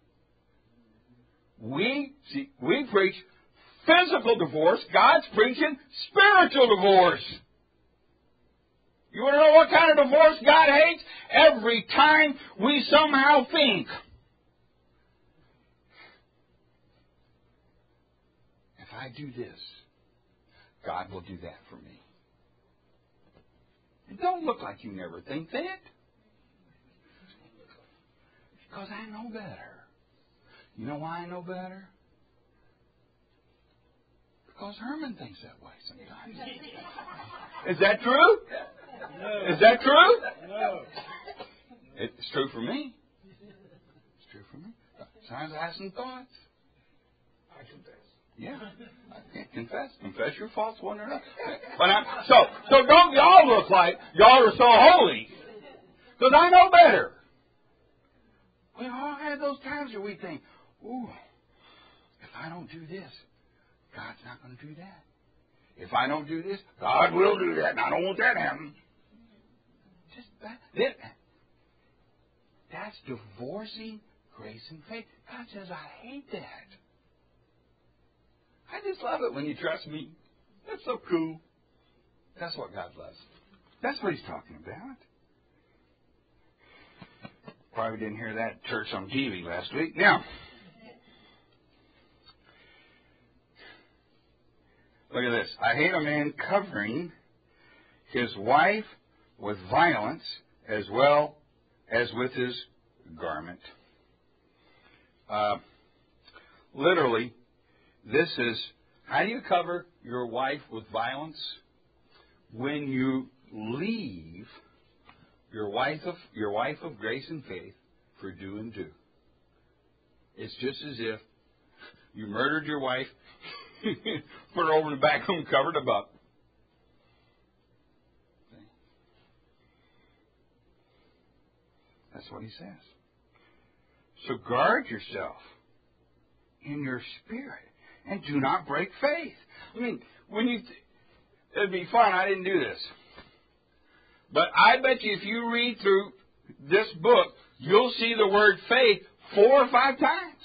S1: We preach physical divorce. God's preaching spiritual divorce. You want to know what kind of divorce God hates? Every time we somehow think, if I do this, God will do that for me. It don't look like you never think that. Because I know better. You know why I know better? Because Herman thinks that way sometimes. Is that true? No. Is that true? No. It's true for me. It's true for me. Sometimes I have some thoughts. I confess. Yeah. I can't confess. Confess your faults one another. But so don't y'all look like y'all are so holy. Because I know better. We all have those times where we think, ooh, if I don't do this, God's not going to do that. If I don't do this, God will do that, and I don't want that to happen. That's divorcing grace and faith. God says, I hate that. I just love it when you trust me. That's so cool. That's what God loves. That's what He's talking about. Probably didn't hear that church on TV last week. Now, look at this. I hate a man covering his wife with violence as well as with his garment. Literally, this is, how do you cover your wife with violence? When you leave your wife of grace and faith for do and do. It's just as if you murdered your wife, put her over in the back room, covered him up. That's what he says. So guard yourself in your spirit and do not break faith. I mean, it'd be fun. I didn't do this. But I bet you if you read through this book, you'll see the word faith 4 or 5 times.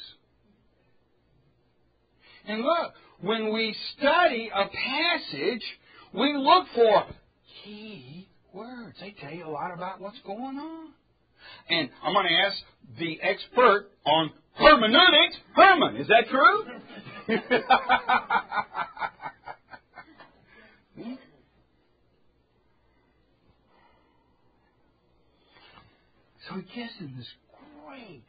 S1: And look, when we study a passage, we look for key words. They tell you a lot about what's going on. And I'm going to ask the expert on hermeneutics, Herman. Is that true? So he gives them this great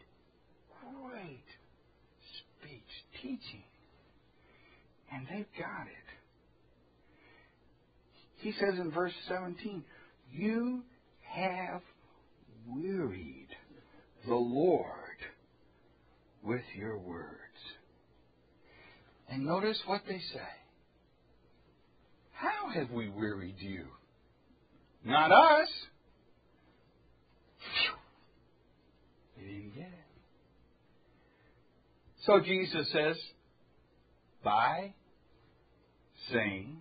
S1: speech, teaching. And they've got it. He says in verse 17, you have wearied the Lord with your words. And notice what they say. How have we wearied you? Not us. They didn't get it. So Jesus says, by saying,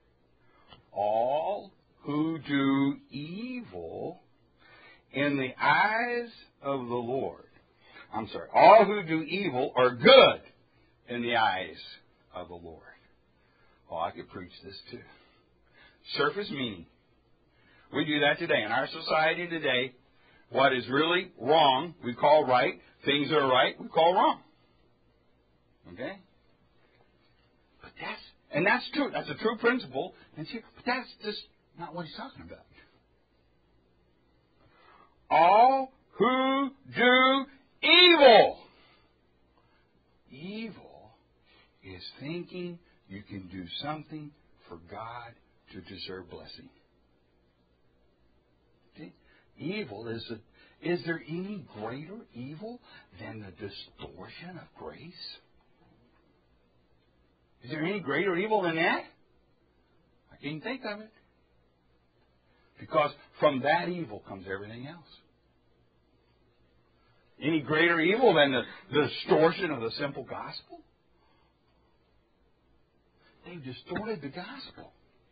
S1: all who do evil in the eyes of the Lord. All who do evil are good in the eyes of the Lord. Oh, I could preach this too. Surface meaning. We do that today. In our society today, what is really wrong, we call right. Things that are right, we call wrong. Okay? But that's true. That's a true principle. But that's just not what he's talking about. who do evil. Evil is thinking you can do something for God to deserve blessing. See? Evil is there any greater evil than the distortion of grace? Is there any greater evil than that? I can't think of it. Because from that evil comes everything else. Any greater evil than the distortion of the simple gospel? They've distorted the gospel.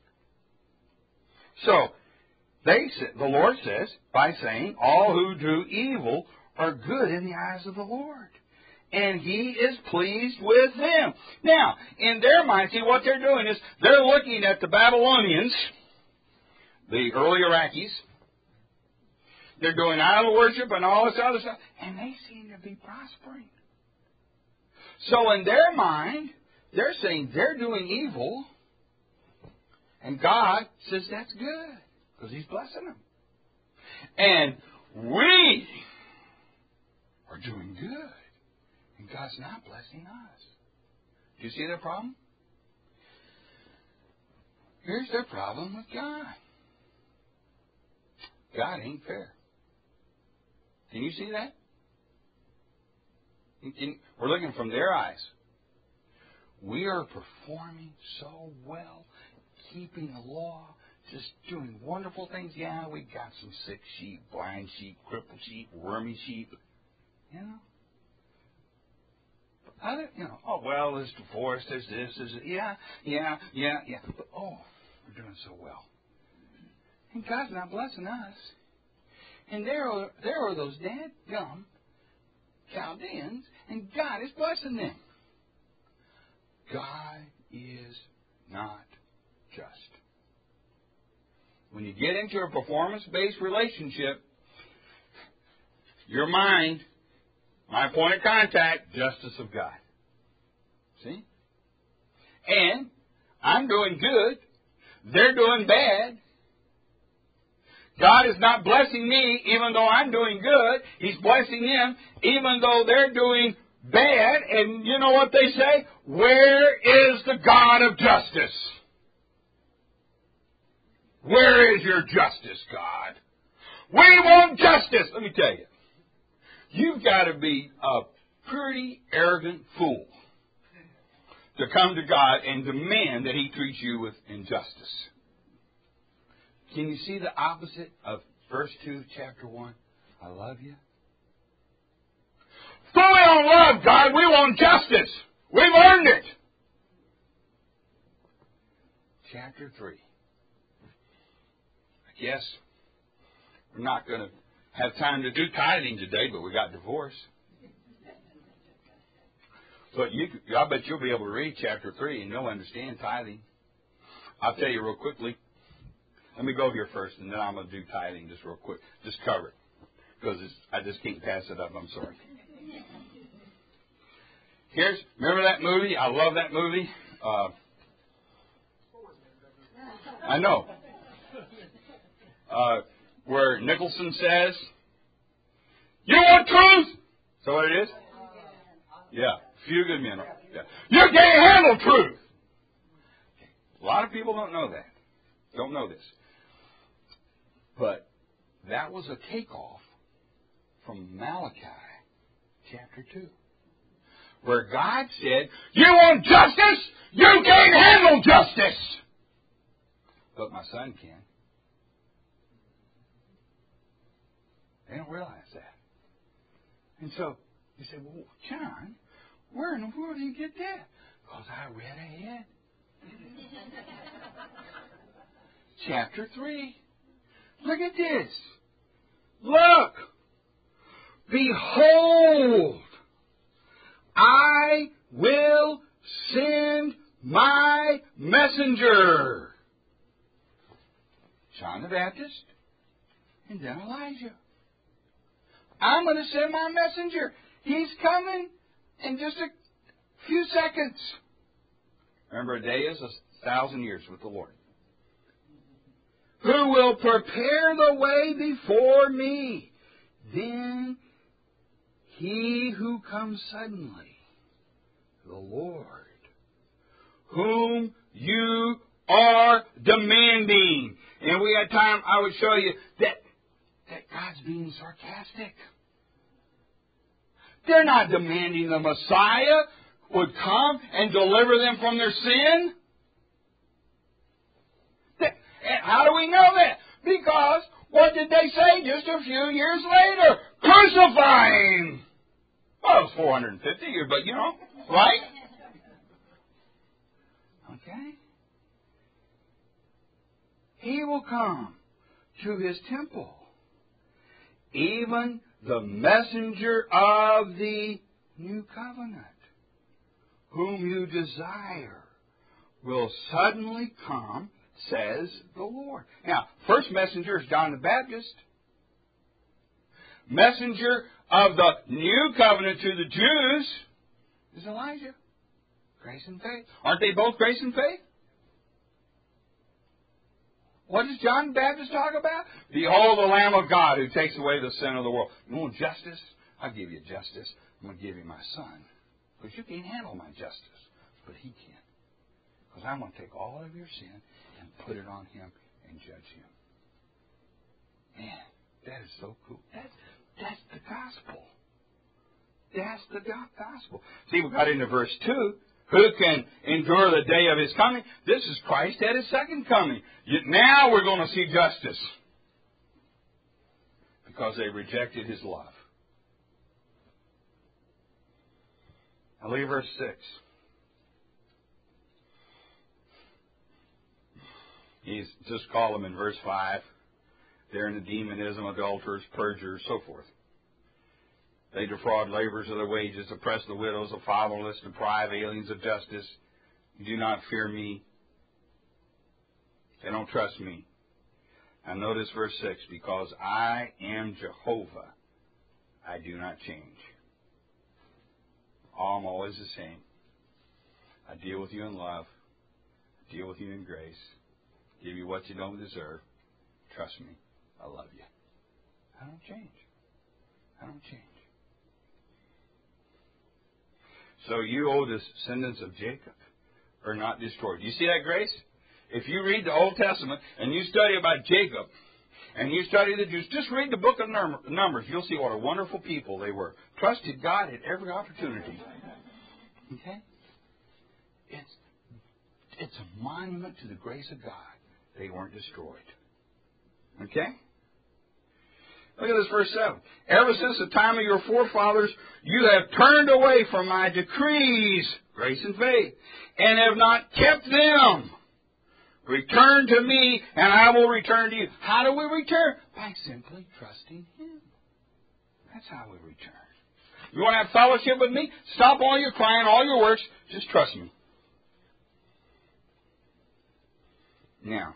S1: So, the Lord says, by saying, all who do evil are good in the eyes of the Lord. And He is pleased with them. Now, in their mind, see, what they're doing is they're looking at the Babylonians, the early Iraqis. They're doing idol worship and all this other stuff, and they seem to be prospering. So in their mind, they're saying they're doing evil, and God says that's good, because He's blessing them. And we are doing good, and God's not blessing us. Do you see their problem? Here's their problem with God. God ain't fair. Can you see that? We're looking from their eyes. We are performing so well, keeping the law, just doing wonderful things. Yeah, we got some sick sheep, blind sheep, crippled sheep, wormy sheep. You know? Oh, well, there's divorce, there's this, there's that. Yeah. But, we're doing so well. And God's not blessing us. And there are those dadgum Chaldeans, and God is blessing them. God is not just. When you get into a performance-based relationship, your mind, my point of contact, justice of God. See? And I'm doing good. They're doing bad. God is not blessing me even though I'm doing good. He's blessing them even though they're doing bad. And you know what they say? Where is the God of justice? Where is your justice, God? We want justice. Let me tell you. You've got to be a pretty arrogant fool to come to God and demand that He treats you with injustice. Can you see the opposite of verse 2, chapter 1? I love you. So we don't love God. We want justice. We've earned it. Chapter 3. I guess we're not going to have time to do tithing today, but we got divorce. But I bet you'll be able to read chapter 3 and you'll understand tithing. I'll tell you real quickly. Let me go here first, and then I'm going to do tithing just real quick. Just cover it. Because I just can't pass it up. I'm sorry. Remember that movie? I love that movie. I know. Where Nicholson says, you want truth? Is that what it is? Yeah. Few good men. Yeah. You can't handle truth. A lot of people don't know that. Don't know this. But that was a takeoff from Malachi chapter 2. Where God said, you want justice? You can't handle justice. But my son can. They don't realize that. And so you say, well, John, where in the world did you get that? Because I read ahead. Chapter 3. Look at this. Look. Behold, I will send my messenger. John the Baptist and then Elijah. I'm going to send my messenger. He's coming in just a few seconds. Remember, a day is 1,000 years with the Lord. Who will prepare the way before me. then He who comes suddenly, the Lord, whom you are demanding. And we had time, I would show you that God's being sarcastic. They're not demanding the Messiah would come and deliver them from their sin. And how do we know that? Because what did they say just a few years later? Crucify Him! Well, it was 450 years, but you know, right? Okay? He will come to His temple. Even the messenger of the new covenant, whom you desire, will suddenly come, says the Lord. Now, first messenger is John the Baptist. Messenger of the new covenant to the Jews is Elijah. Grace and faith. Aren't they both grace and faith? What does John the Baptist talk about? Behold the Lamb of God who takes away the sin of the world. You want justice? I'll give you justice. I'm going to give you my Son. Because you can't handle my justice. But He can. Because I'm going to take all of your sin and put it on Him and judge Him. Man, that is so cool. That's the gospel. That's the gospel. See, we got into verse 2. Who can endure the day of His coming? This is Christ at His second coming. Yet now we're going to see justice. Because they rejected His love. Now look at verse 6. He's just called them in verse 5. They're in the demonism, adulterers, perjurers, so forth. They defraud laborers of their wages, oppress the widows, the fatherless, deprive aliens of justice. You do not fear me. They don't trust me. Now notice verse 6. Because I am Jehovah, I do not change. I'm always the same. I deal with you in love. I deal with you in grace. Give you what you don't deserve. Trust me. I love you. I don't change. I don't change. So you, O descendants of Jacob, are not destroyed. You see that grace? If you read the Old Testament and you study about Jacob and you study the Jews, just read the book of Numbers. You'll see what a wonderful people they were. Trusted God at every opportunity. Okay? It's a monument to the grace of God. They weren't destroyed. Okay? Look at this verse 7. Ever since the time of your forefathers, you have turned away from my decrees, grace and faith, and have not kept them. Return to me, and I will return to you. How do we return? By simply trusting Him. That's how we return. You want to have fellowship with me? Stop all your crying, all your works. Just trust me. Now,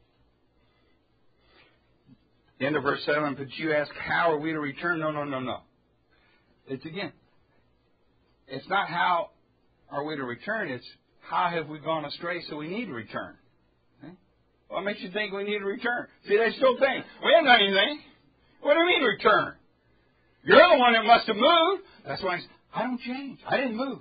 S1: end of verse 7, but you ask, how are we to return? No. It's again. It's not how are we to return. It's how have we gone astray so we need to return. Okay? What makes you think we need to return? See, they still think, we haven't done anything. What do you mean return? You're the one that must have moved. That's why I don't change. I didn't move.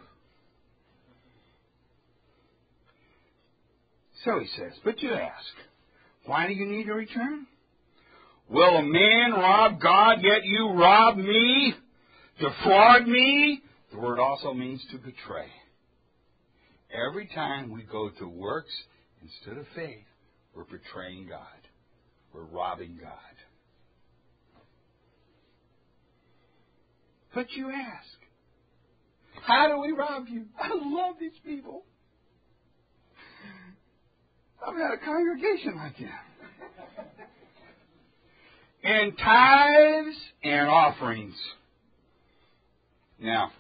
S1: So he says, but you ask, why do you need to return? Will a man rob God, yet you rob me? Defraud me? The word also means to betray. Every time we go to works instead of faith, we're betraying God. We're robbing God. But you ask, how do we rob you? I love these people. I've had a congregation like that. And tithes and offerings. Now,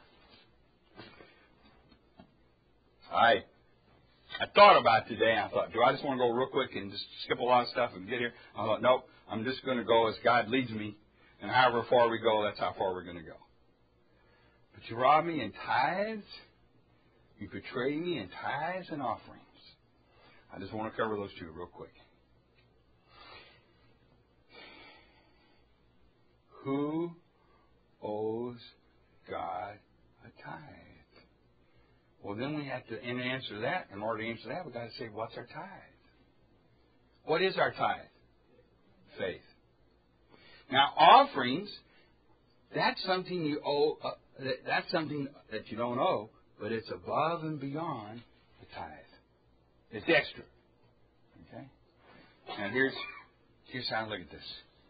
S1: I thought about today, and I thought, do I just want to go real quick and just skip a lot of stuff and get here? I thought, nope, I'm just going to go as God leads me, and however far we go, that's how far we're going to go. But you rob me in tithes, you betray me in tithes and offerings. I just want to cover those two real quick. Who owes God a tithe? Well, then we have to, in order to answer that, we've got to say, what's our tithe? What is our tithe? Faith. Now, offerings, that's something you owe. That's something that you don't owe, but it's above and beyond the tithe. It's extra. Okay. And here's how I look at this.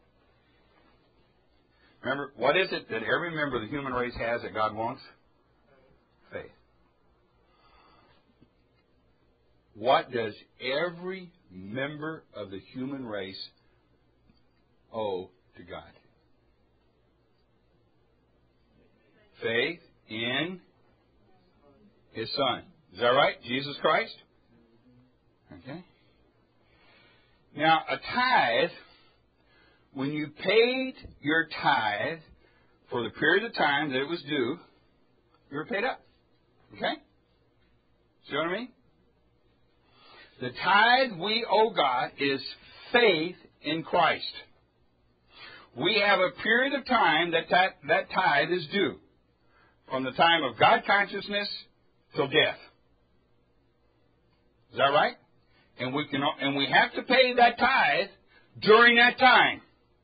S1: Remember, what is it that every member of the human race has that God wants? Faith. What does every member of the human race owe to God? Faith in His Son. Is that right? Jesus Christ? Okay. Now, a tithe, when you paid your tithe for the period of time that it was due, you were paid up. Okay? See what I mean? The tithe we owe God is faith in Christ. We have a period of time that tithe is due. From the time of God consciousness till death. Is that right? And we have to pay that tithe during that time.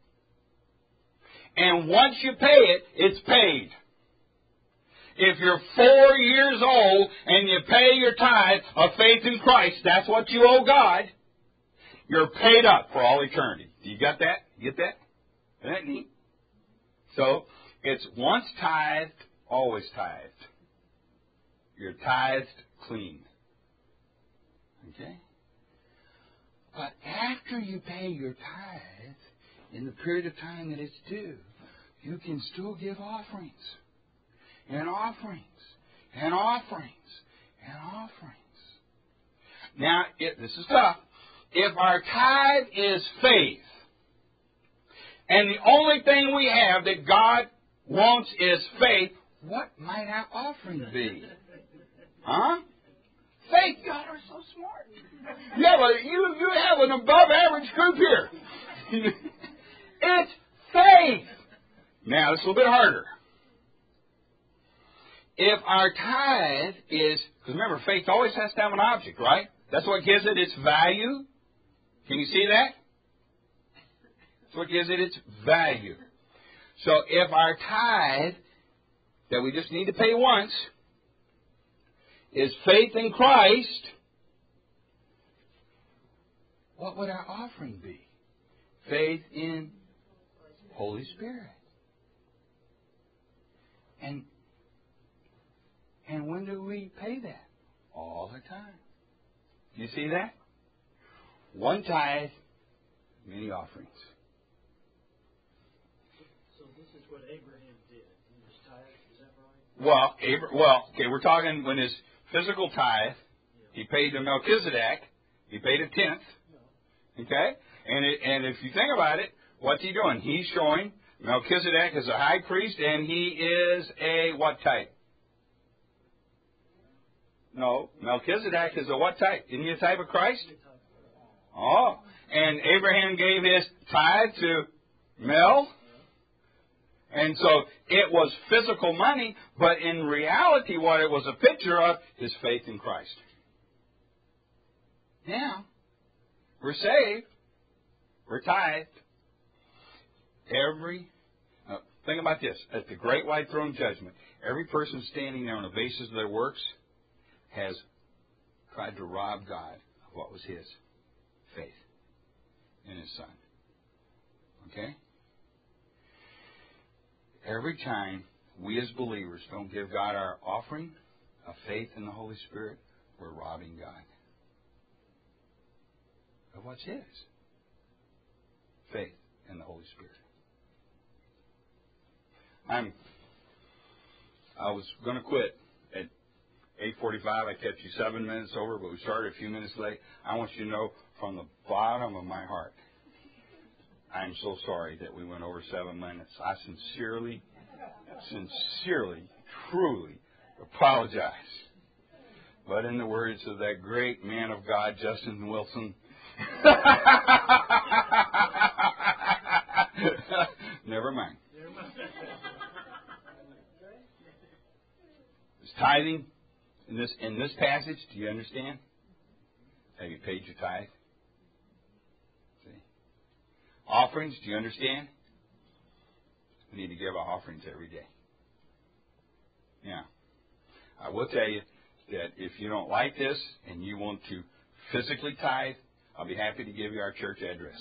S1: And once you pay it, it's paid. If you're 4 years old and you pay your tithe of faith in Christ, that's what you owe God, you're paid up for all eternity. Do you got that? You get that? Isn't that neat? So, it's once tithed, always tithed. You're tithed clean. Okay? But after you pay your tithe, in the period of time that it's due, you can still give offerings. And offerings. And offerings. And offerings. Now, this is tough. If our tithe is faith, and the only thing we have that God wants is faith, what might our offering be? Huh? Faith. God, are so smart. Yeah, but you have an above average group here. It's faith. Now, it's a little bit harder. If our tithe is, because remember, faith always has to have an object, right? That's what gives it its value. Can you see that? That's what gives it its value. So if our tithe, that we just need to pay once, is faith in Christ, what would our offering be? Faith in Holy Spirit. And when do we pay that? All the time. You see that? One tithe, many offerings.
S2: So this is what Abraham did. He was tithe, is that right?
S1: Okay, we're talking when his physical tithe, he paid to Melchizedek, he paid a tenth. Okay? And if you think about it, what's he doing? He's showing Melchizedek is a high priest and he is a what type? No, Melchizedek is a what type? Isn't he a type of Christ? Oh, and Abraham gave his tithe to Mel. And so it was physical money, but in reality what it was a picture of is faith in Christ. Now, we're saved. We're tithed. Think about this. At the great white throne judgment, every person standing there on the basis of their works has tried to rob God of what was his faith in his Son. Okay? Every time we as believers don't give God our offering of faith in the Holy Spirit, we're robbing God of what's his. Faith in the Holy Spirit. I was going to quit at 8:45. I kept you 7 minutes over, but we started a few minutes late. I want you to know from the bottom of my heart, I'm so sorry that we went over 7 minutes. I sincerely, truly apologize. But in the words of that great man of God, Justin Wilson, never mind. Is tithing in this passage? Do you understand? Have you paid your tithe? See? Offerings? Do you understand? We need to give our offerings every day. Yeah. I will tell you that if you don't like this and you want to physically tithe, I'll be happy to give you our church address.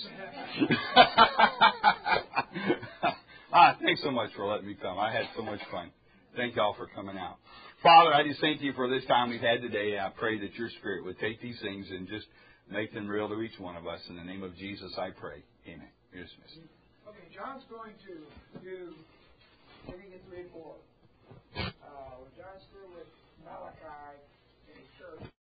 S1: Thanks so much for letting me come. I had so much fun. Thank y'all for coming out. Father, I just thank you for this time we've had today. I pray that your Spirit would take these things and just make them real to each one of us. In the name of Jesus, I pray. Amen. You're dismissed.
S3: Okay, John's going to do giving in 3 and 4. John's through with Malachi in his church.